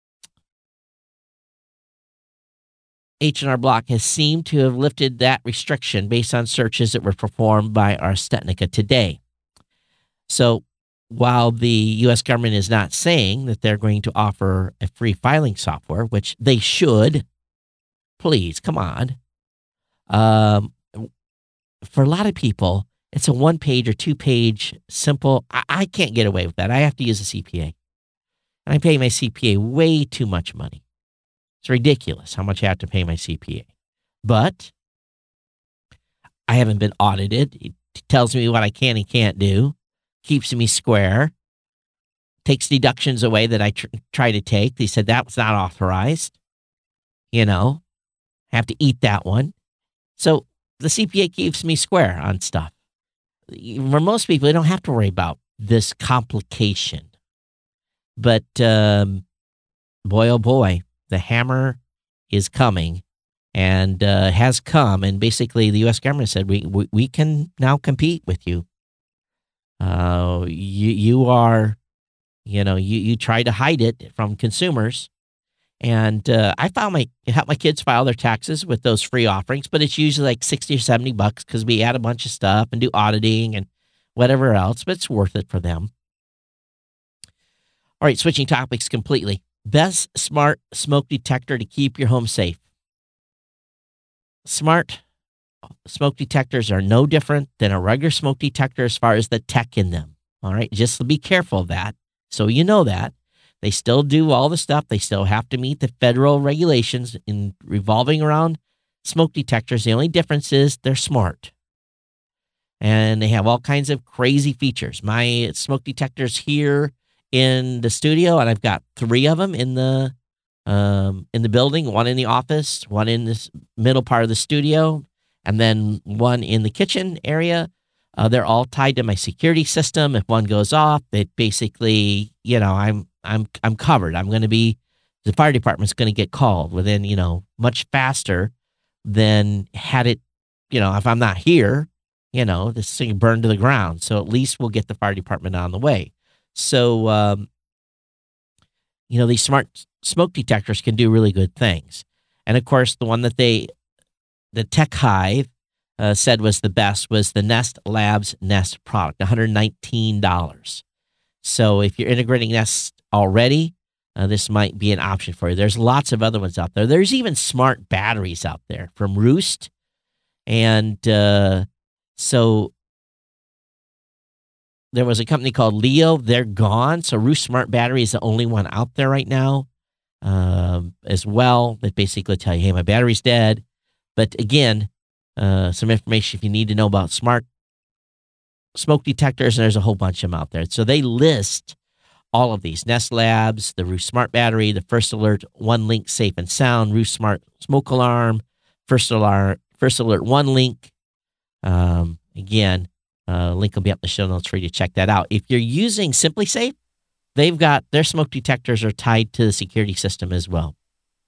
H&R Block has seemed to have lifted that restriction based on searches that were performed by Ars Technica today. So, while the U.S. government is not saying that they're going to offer a free filing software, which they should, please, come on. For a lot of people, it's a one-page or two-page simple. I can't get away with that. I have to use a CPA. And I pay my CPA way too much money. It's ridiculous how much I have to pay my CPA. But I haven't been audited. It tells me what I can and can't do, keeps me square, takes deductions away that I try to take. They said that was not authorized. You know, I have to eat that one. So the CPA keeps me square on stuff. For most people, they don't have to worry about this complication. But boy, oh boy, the hammer is coming and has come. And basically, the U.S. government said, we can now compete with you. You are, you try to hide it from consumers. And I help my kids file their taxes with those free offerings, but it's usually like $60 or $70 because we add a bunch of stuff and do auditing and whatever else, but it's worth it for them. All right, switching topics completely. Best smart smoke detector to keep your home safe. Smart smoke detectors are no different than a regular smoke detector as far as the tech in them. All right, just be careful of that. So you know that. They still do all the stuff. They still have to meet the federal regulations in revolving around smoke detectors. The only difference is they're smart. And they have all kinds of crazy features. My smoke detector's here in the studio, and I've got 3 of them in the building, one in the office, one in this middle part of the studio, and then one in the kitchen area. They're all tied to my security system. If one goes off, it basically, I'm covered. The fire department's going to get called within, much faster than had it, if I'm not here, this thing burned to the ground. So at least we'll get the fire department on the way. So, these smart smoke detectors can do really good things. And of course, the one that the Tech Hive said was the best was the Nest Labs Nest product, $119. So if you're integrating Nest already, this might be an option for you. There's lots of other ones out there. There's even smart batteries out there from Roost. And so there was a company called Leo. They're gone. So Roost Smart Battery is the only one out there right now as well that basically tell you, hey, my battery's dead. But again, some information if you need to know about smart smoke detectors, and there's a whole bunch of them out there. So they list all of these: Nest Labs, the Roost Smart Battery, the First Alert One Link Safe and Sound, Roost Smart Smoke Alarm, First Alert One Link. Again, link will be up in the show notes for you to check that out. If you're using SimpliSafe, they've got their smoke detectors are tied to the security system as well.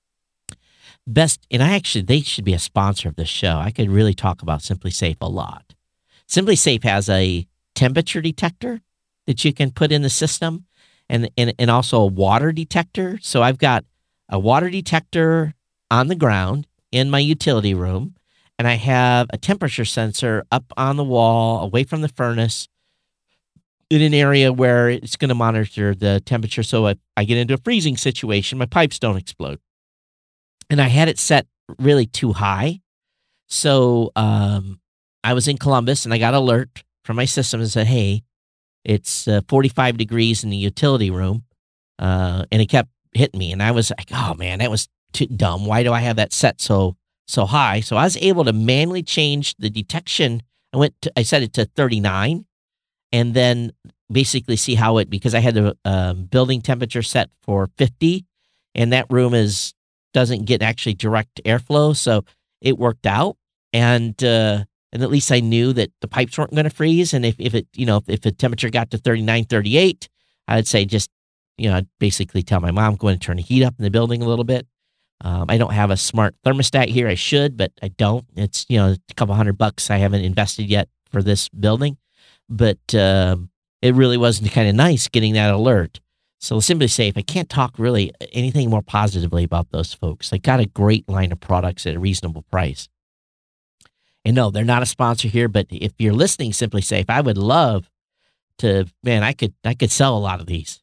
They should be a sponsor of this show. I could really talk about SimpliSafe a lot. SimpliSafe has a temperature detector that you can put in the system and also a water detector. So I've got a water detector on the ground in my utility room, and I have a temperature sensor up on the wall away from the furnace in an area where it's going to monitor the temperature. So if I get into a freezing situation, my pipes don't explode. And I had it set really too high. So I was in Columbus and I got an alert from my system and said, hey, it's 45 degrees in the utility room. and it kept hitting me. And I was like, oh man, that was too dumb. Why do I have that set so high? So I was able to manually change the detection. I set it to 39, and then basically see how because I had the building temperature set for 50, and that room doesn't get actually direct airflow, so it worked out. And at least I knew that the pipes weren't going to freeze. And if the temperature got to 39, 38, I would say just, I'd basically tell my mom, go and turn the heat up in the building a little bit. I don't have a smart thermostat here. I should, but I don't. It's, a couple $100 I haven't invested yet for this building. But it really wasn't kind of nice getting that alert. So SimpliSafe, I can't talk really anything more positively about those folks. They got a great line of products at a reasonable price. And no, they're not a sponsor here, but if you're listening, SimpliSafe, I would love to, man, I could sell a lot of these.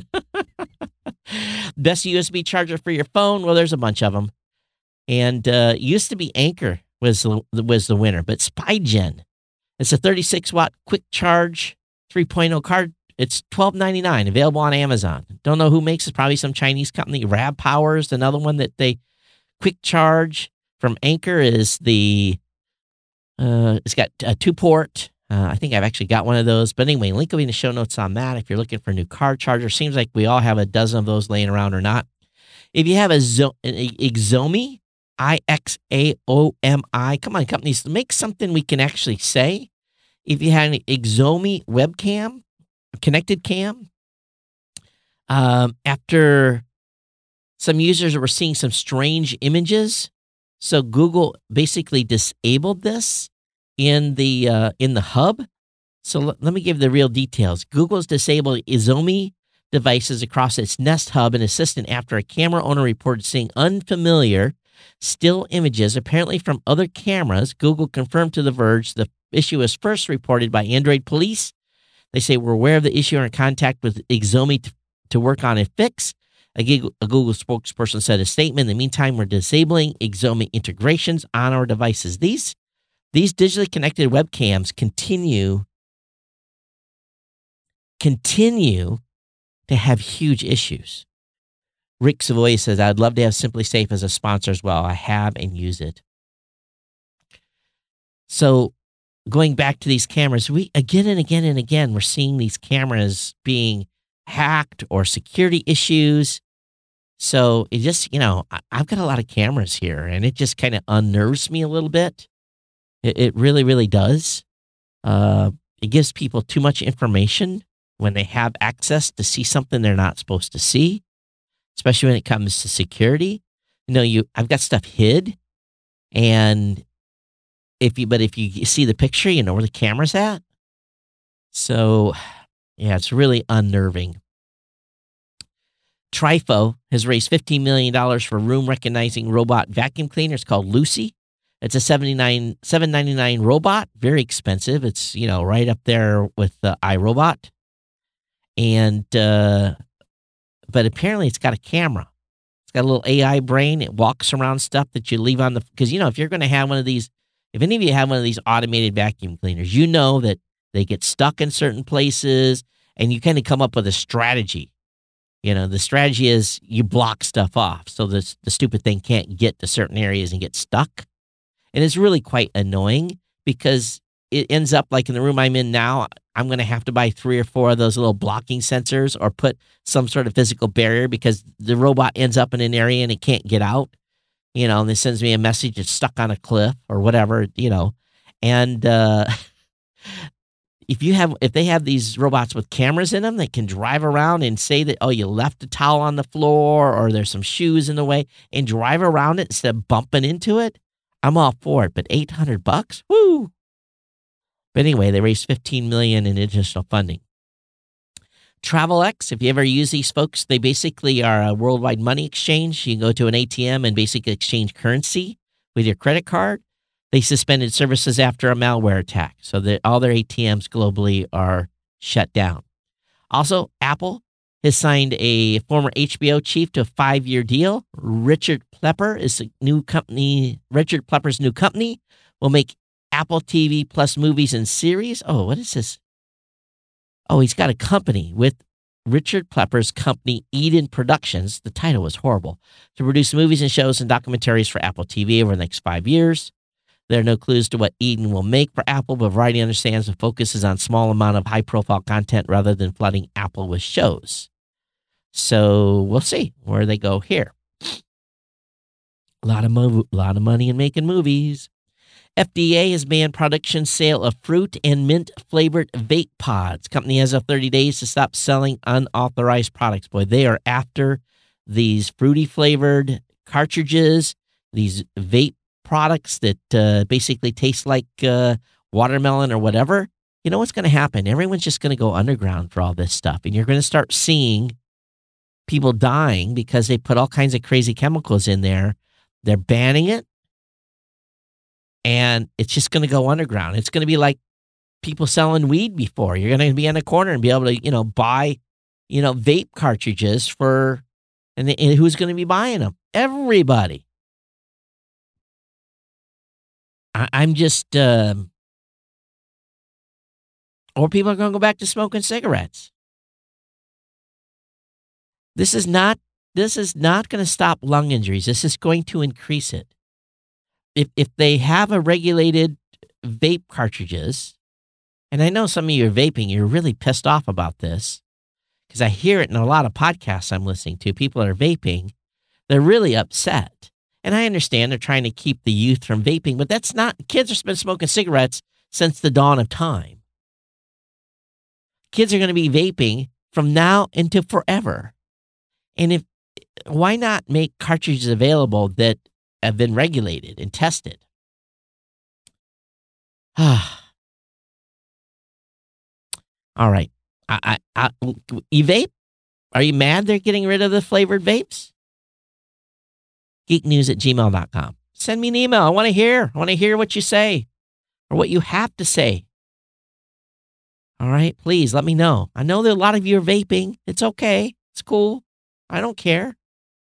Best USB charger for your phone? Well, there's a bunch of them. And used to be Anker was the winner, but SpyGen, it's a 36-watt quick charge 3.0 card. It's $12.99, available on Amazon. Don't know who makes it. Probably some Chinese company. Rab Power is another one that they quick charge from Anker is the. It's got a 2-port. I think I've actually got one of those. But anyway, link will be in the show notes on that if you're looking for a new car charger. Seems like we all have a dozen of those laying around or not. If you have an Ixomi, Ixaomi, come on, companies, make something we can actually say. If you had an Ixomi webcam, connected cam, after some users were seeing some strange images, so Google basically disabled this in the hub. So let me give the real details. Google's disabled Ixomi devices across its Nest Hub and Assistant after a camera owner reported seeing unfamiliar still images, apparently from other cameras. Google confirmed to The Verge the issue was first reported by Android police. They say we're aware of the issue and are in contact with Ixomi to work on a fix. A Google spokesperson said a statement. In the meantime, we're disabling Ixomi integrations on our devices. These digitally connected webcams continue to have huge issues. Rick Savoy says, I'd love to have SimpliSafe as a sponsor as well. I have and use it. So going back to these cameras, we again and again and again, we're seeing these cameras being hacked or security issues. So it just, I've got a lot of cameras here, and it just kind of unnerves me a little bit. It really, really does. It gives people too much information when they have access to see something they're not supposed to see, especially when it comes to security. I've got stuff hid, and if you see the picture, you know where the camera's at. So, yeah, it's really unnerving. Trifo has raised $15 million for room-recognizing robot vacuum cleaner. It's called Lucy. It's a $7.99 robot, very expensive. It's, right up there with the iRobot. And, but apparently it's got a camera. It's got a little AI brain. It walks around stuff that you leave on because, if you're going to have one of these, if any of you have one of these automated vacuum cleaners, that they get stuck in certain places, and you kind of come up with a strategy. The strategy is you block stuff off so the stupid thing can't get to certain areas and get stuck. And it's really quite annoying because it ends up like in the room I'm in now, I'm going to have to buy 3 or 4 of those little blocking sensors or put some sort of physical barrier because the robot ends up in an area and it can't get out, and it sends me a message it's stuck on a cliff or whatever, and if they have these robots with cameras in them, they can drive around and say that, oh, you left a towel on the floor or there's some shoes in the way and drive around it instead of bumping into it. I'm all for it, but $800, woo! But anyway, they raised $15 million in additional funding. TravelX, if you ever use these folks, they basically are a worldwide money exchange. You can go to an ATM and basically exchange currency with your credit card. They suspended services after a malware attack, so that all their ATMs globally are shut down. Also, Apple has signed a former HBO chief to a 5-year deal. Richard Plepper's new company will make Apple TV Plus movies and series. Oh, what is this? Oh, he's got a company with Richard Plepper's company Eden Productions, the title was horrible, to produce movies and shows and documentaries for Apple TV over the next 5 years. There are no clues to what Eden will make for Apple, but Variety understands the focus is on small amount of high-profile content rather than flooding Apple with shows. So we'll see where they go here. A lot of money in making movies. FDA has banned production sale of fruit and mint-flavored vape pods. Company has 30 days to stop selling unauthorized products. Boy, they are after these fruity-flavored cartridges, these vape products that basically taste like watermelon or whatever. You know what's going to happen? Everyone's just going to go underground for all this stuff. And you're going to start seeing people dying because they put all kinds of crazy chemicals in there. They're banning it. And it's just going to go underground. It's going to be like people selling weed before. You're going to be on a corner and be able to, buy, vape cartridges for, and who's going to be buying them? Everybody. I'm just, or people are going to go back to smoking cigarettes. This is not going to stop lung injuries. This is going to increase it. If they have a regulated vape cartridges, and I know some of you are vaping, you're really pissed off about this because I hear it in a lot of podcasts I'm listening to. People that are vaping, they're really upset. And I understand they're trying to keep the youth from vaping, but that's not, kids have been smoking cigarettes since the dawn of time. Kids are going to be vaping from now into forever. And why not make cartridges available that have been regulated and tested? All right. E-vape? Are you mad they're getting rid of the flavored vapes? geeknews@gmail.com. Send me an email. I want to hear what you say or what you have to say. All right. Please let me know. I know that a lot of you are vaping. It's okay. It's cool. I don't care.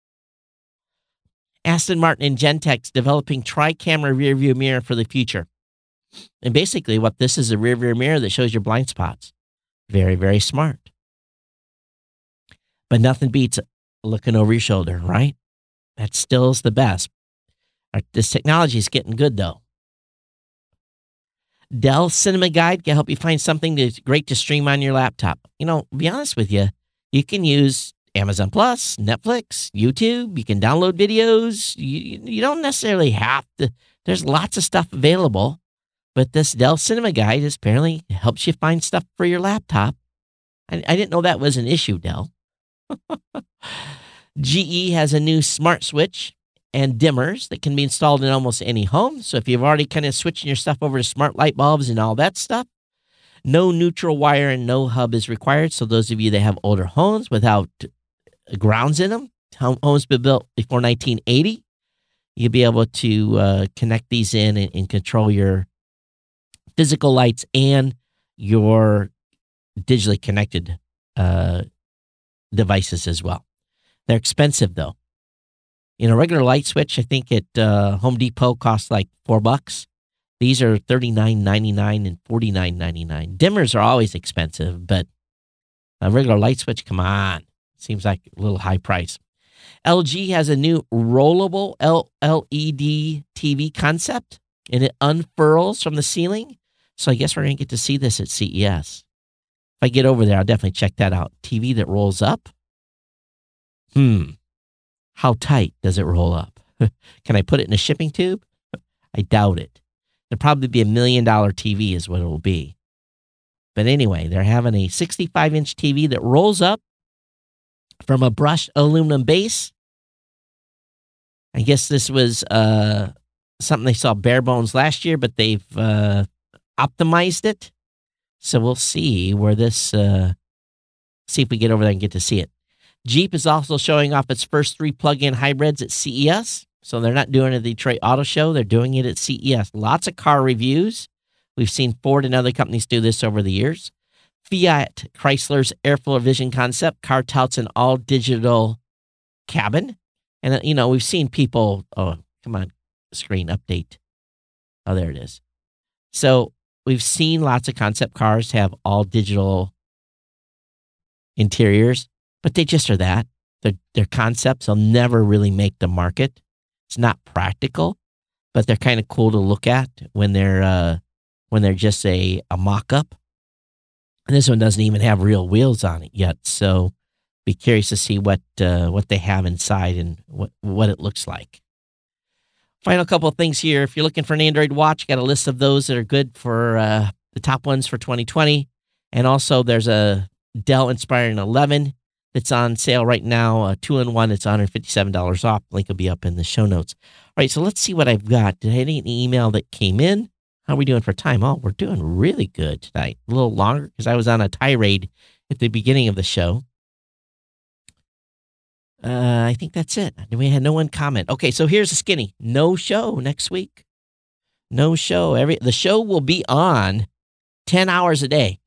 Aston Martin and Gentex developing tri-camera rearview mirror for the future. And basically what this is a rearview mirror that shows your blind spots. Very, very smart. But nothing beats looking over your shoulder, right? That still is the best. This technology is getting good, though. Dell Cinema Guide can help you find something that's great to stream on your laptop. To be honest with you, you can use Amazon Plus, Netflix, YouTube. You can download videos. You don't necessarily have to. There's lots of stuff available. But this Dell Cinema Guide apparently helps you find stuff for your laptop. I didn't know that was an issue, Dell. GE has a new smart switch and dimmers that can be installed in almost any home. So if you've already kind of switching your stuff over to smart light bulbs and all that stuff, no neutral wire and no hub is required. So those of you that have older homes without grounds in them, homes been built before 1980, you'll be able to connect these in and control your physical lights and your digitally connected devices as well. They're expensive, though. A regular light switch, I think at Home Depot costs like $4. These are $39.99 and $49.99. Dimmers are always expensive, but a regular light switch, come on. Seems like a little high price. LG has a new rollable LED TV concept, and it unfurls from the ceiling. So I guess we're going to get to see this at CES. If I get over there, I'll definitely check that out. TV that rolls up. How tight does it roll up? Can I put it in a shipping tube? I doubt it. It'll probably be $1 million TV is what it will be. But anyway, they're having a 65-inch TV that rolls up from a brushed aluminum base. I guess this was something they saw bare bones last year, but they've optimized it. So we'll see where this, see if we get over there and get to see it. Jeep is also showing off its first 3 plug-in hybrids at CES. So they're not doing it at the Detroit Auto Show. They're doing it at CES. Lots of car reviews. We've seen Ford and other companies do this over the years. Fiat Chrysler's Airflow Vision concept. Car touts an all-digital cabin. And, we've seen people, come on, screen update. Oh, there it is. So we've seen lots of concept cars have all-digital, interiors, but they just are that. They're concepts. They'll never really make the market. It's not practical, but they're kind of cool to look at when they're just a mock-up. And this one doesn't even have real wheels on it yet, so be curious to see what they have inside and what it looks like. Final couple of things here. If you're looking for an Android watch, got a list of those that are good for the top ones for 2020. And also there's a Dell Inspiron 11 that's on sale right now. A 2-in-1, it's $157 off. Link will be up in the show notes. All right, so let's see what I've got. Did I get an email that came in? How are we doing for time? Oh, we're doing really good tonight. A little longer because I was on a tirade at the beginning of the show. I think that's it. We had no one comment. Okay, so here's a skinny. No show next week. No show. The show will be on 10 hours a day.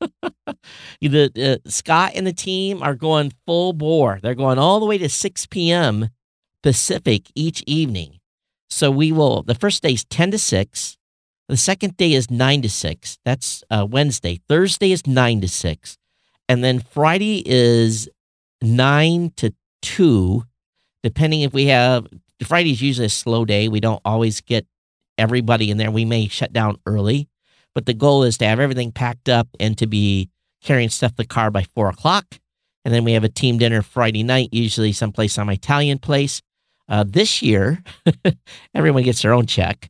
Scott and the team are going full bore. They're going all the way to 6 p.m. Pacific each evening. So the first day is 10 to 6. The second day is 9 to 6. That's Wednesday. Thursday is 9 to 6. And then Friday is 9 to 2, depending if we have, Friday's usually a slow day. We don't always get everybody in there. We may shut down early, but the goal is to have everything packed up and to be carrying stuff to the car by 4 o'clock. And then we have a team dinner Friday night, usually someplace on my Italian place. This year, everyone gets their own check.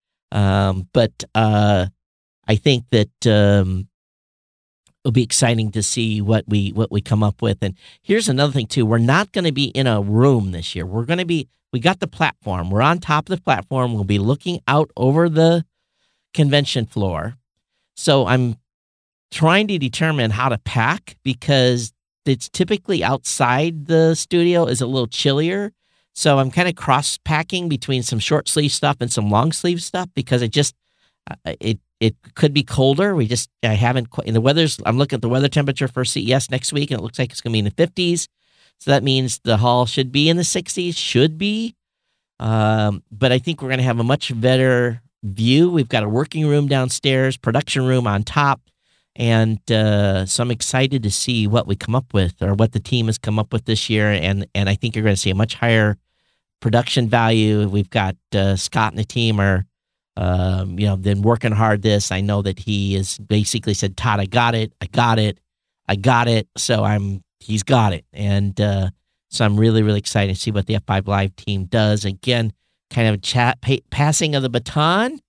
But I think that it'll be exciting to see what we come up with. And here's another thing too. We're not going to be in a room this year. We got the platform. We're on top of the platform. We'll be looking out over the convention floor. So I'm trying to determine how to pack because it's typically outside the studio is a little chillier. So I'm kind of cross packing between some short sleeve stuff and some long sleeve stuff because it could be colder. I haven't quite, in the weather's, I'm looking at the weather temperature for CES next week, and it looks like it's going to be in the 50s. So that means the hall should be in the 60s, should be. But I think we're going to have a much better view. We've got a working room downstairs, production room on top. And so I'm excited to see what we come up with or what the team has come up with this year. And I think you're going to see a much higher production value. We've got Scott and the team are been working hard this. I know that he has basically said, Todd, I got it. So he's got it. And so I'm really, really excited to see what the F5 Live team does. Again, kind of passing of the baton.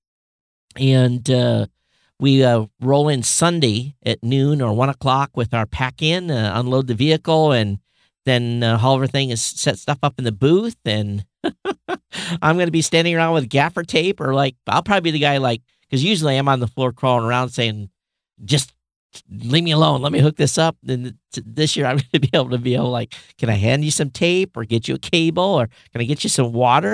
And we roll in Sunday at noon or 1 o'clock with our pack-in, unload the vehicle, and then all everything is set stuff up in the booth. And I'm going to be standing around with gaffer tape or I'll probably be the guy because usually I'm on the floor crawling around saying, just leave me alone. Let me hook this up. And this year I'm going to be able can I hand you some tape or get you a cable or can I get you some water?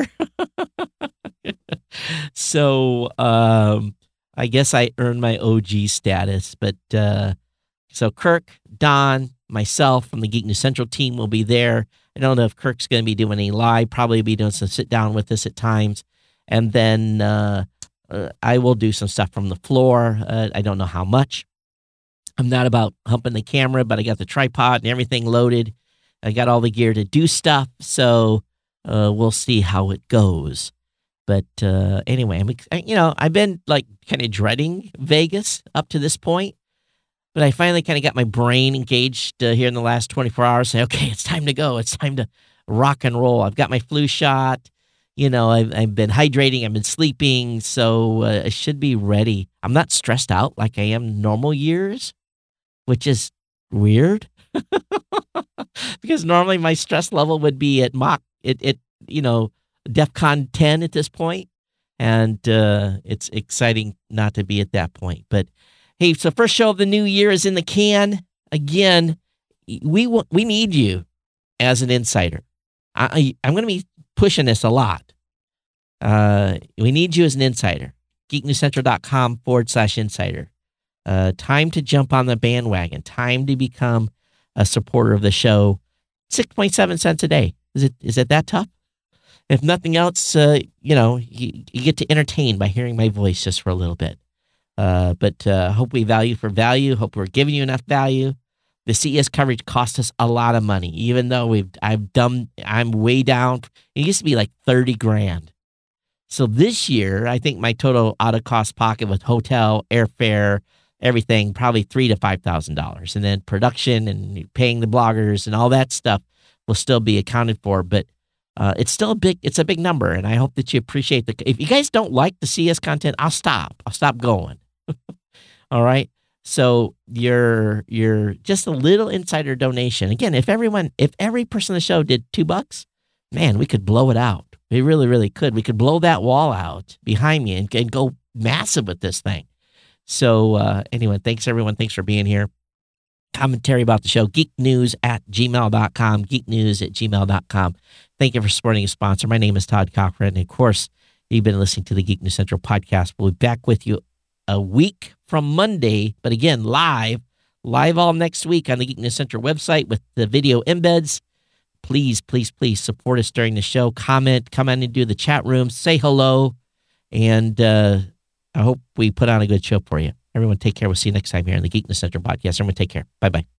So I guess I earned my OG status. But so Kirk, Don, myself from the Geek News Central team will be there. I don't know if Kirk's going to be doing any live, probably be doing some sit down with us at times. And then I will do some stuff from the floor. I don't know how much. I'm not about humping the camera, but I got the tripod and everything loaded. I got all the gear to do stuff. So we'll see how it goes. But anyway, I've been kind of dreading Vegas up to this point. But I finally kind of got my brain engaged here in the last 24 hours. Say, okay, it's time to go. It's time to rock and roll. I've got my flu shot. I've been hydrating. I've been sleeping. So I should be ready. I'm not stressed out like I am normal years, which is weird. Because normally my stress level would be at DEFCON 10 at this point. And it's exciting not to be at that point. But hey, so first show of the new year is in the can. Again, we need you as an insider. I'm going to be pushing this a lot. We need you as an insider. geeknewscentral.com/insider. Time to jump on the bandwagon. Time to become a supporter of the show. 6.7 cents a day. Is it that tough? If nothing else, you get to entertain by hearing my voice just for a little bit. But hope we value for value. Hope we're giving you enough value. The CES coverage cost us a lot of money, even though I'm way down. It used to be like 30 grand. So this year, I think my total out of cost pocket with hotel, airfare, everything, probably $3,000 to $5,000. And then production and paying the bloggers and all that stuff will still be accounted for. But it's still it's a big number. And I hope that you appreciate if you guys don't like the CES content, I'll stop going. All right. So you're just a little insider donation. Again, if every person on the show did $2, man, we could blow it out. We really, really could. We could blow that wall out behind me and go massive with this thing. So anyway, thanks everyone. Thanks for being here. Commentary about the show, geeknews@gmail.com, geeknews@gmail.com. Thank you for supporting a sponsor. My name is Todd Cochran. And of course, you've been listening to the Geek News Central podcast. We'll be back with you a week from Monday, but again, live all next week on the Geek News Central website with the video embeds. Please, please, please support us during the show. Comment, come on and do the chat room, say hello, and I hope we put on a good show for you. Everyone take care. We'll see you next time here on the Geek News Central podcast. Everyone take care. Bye-bye.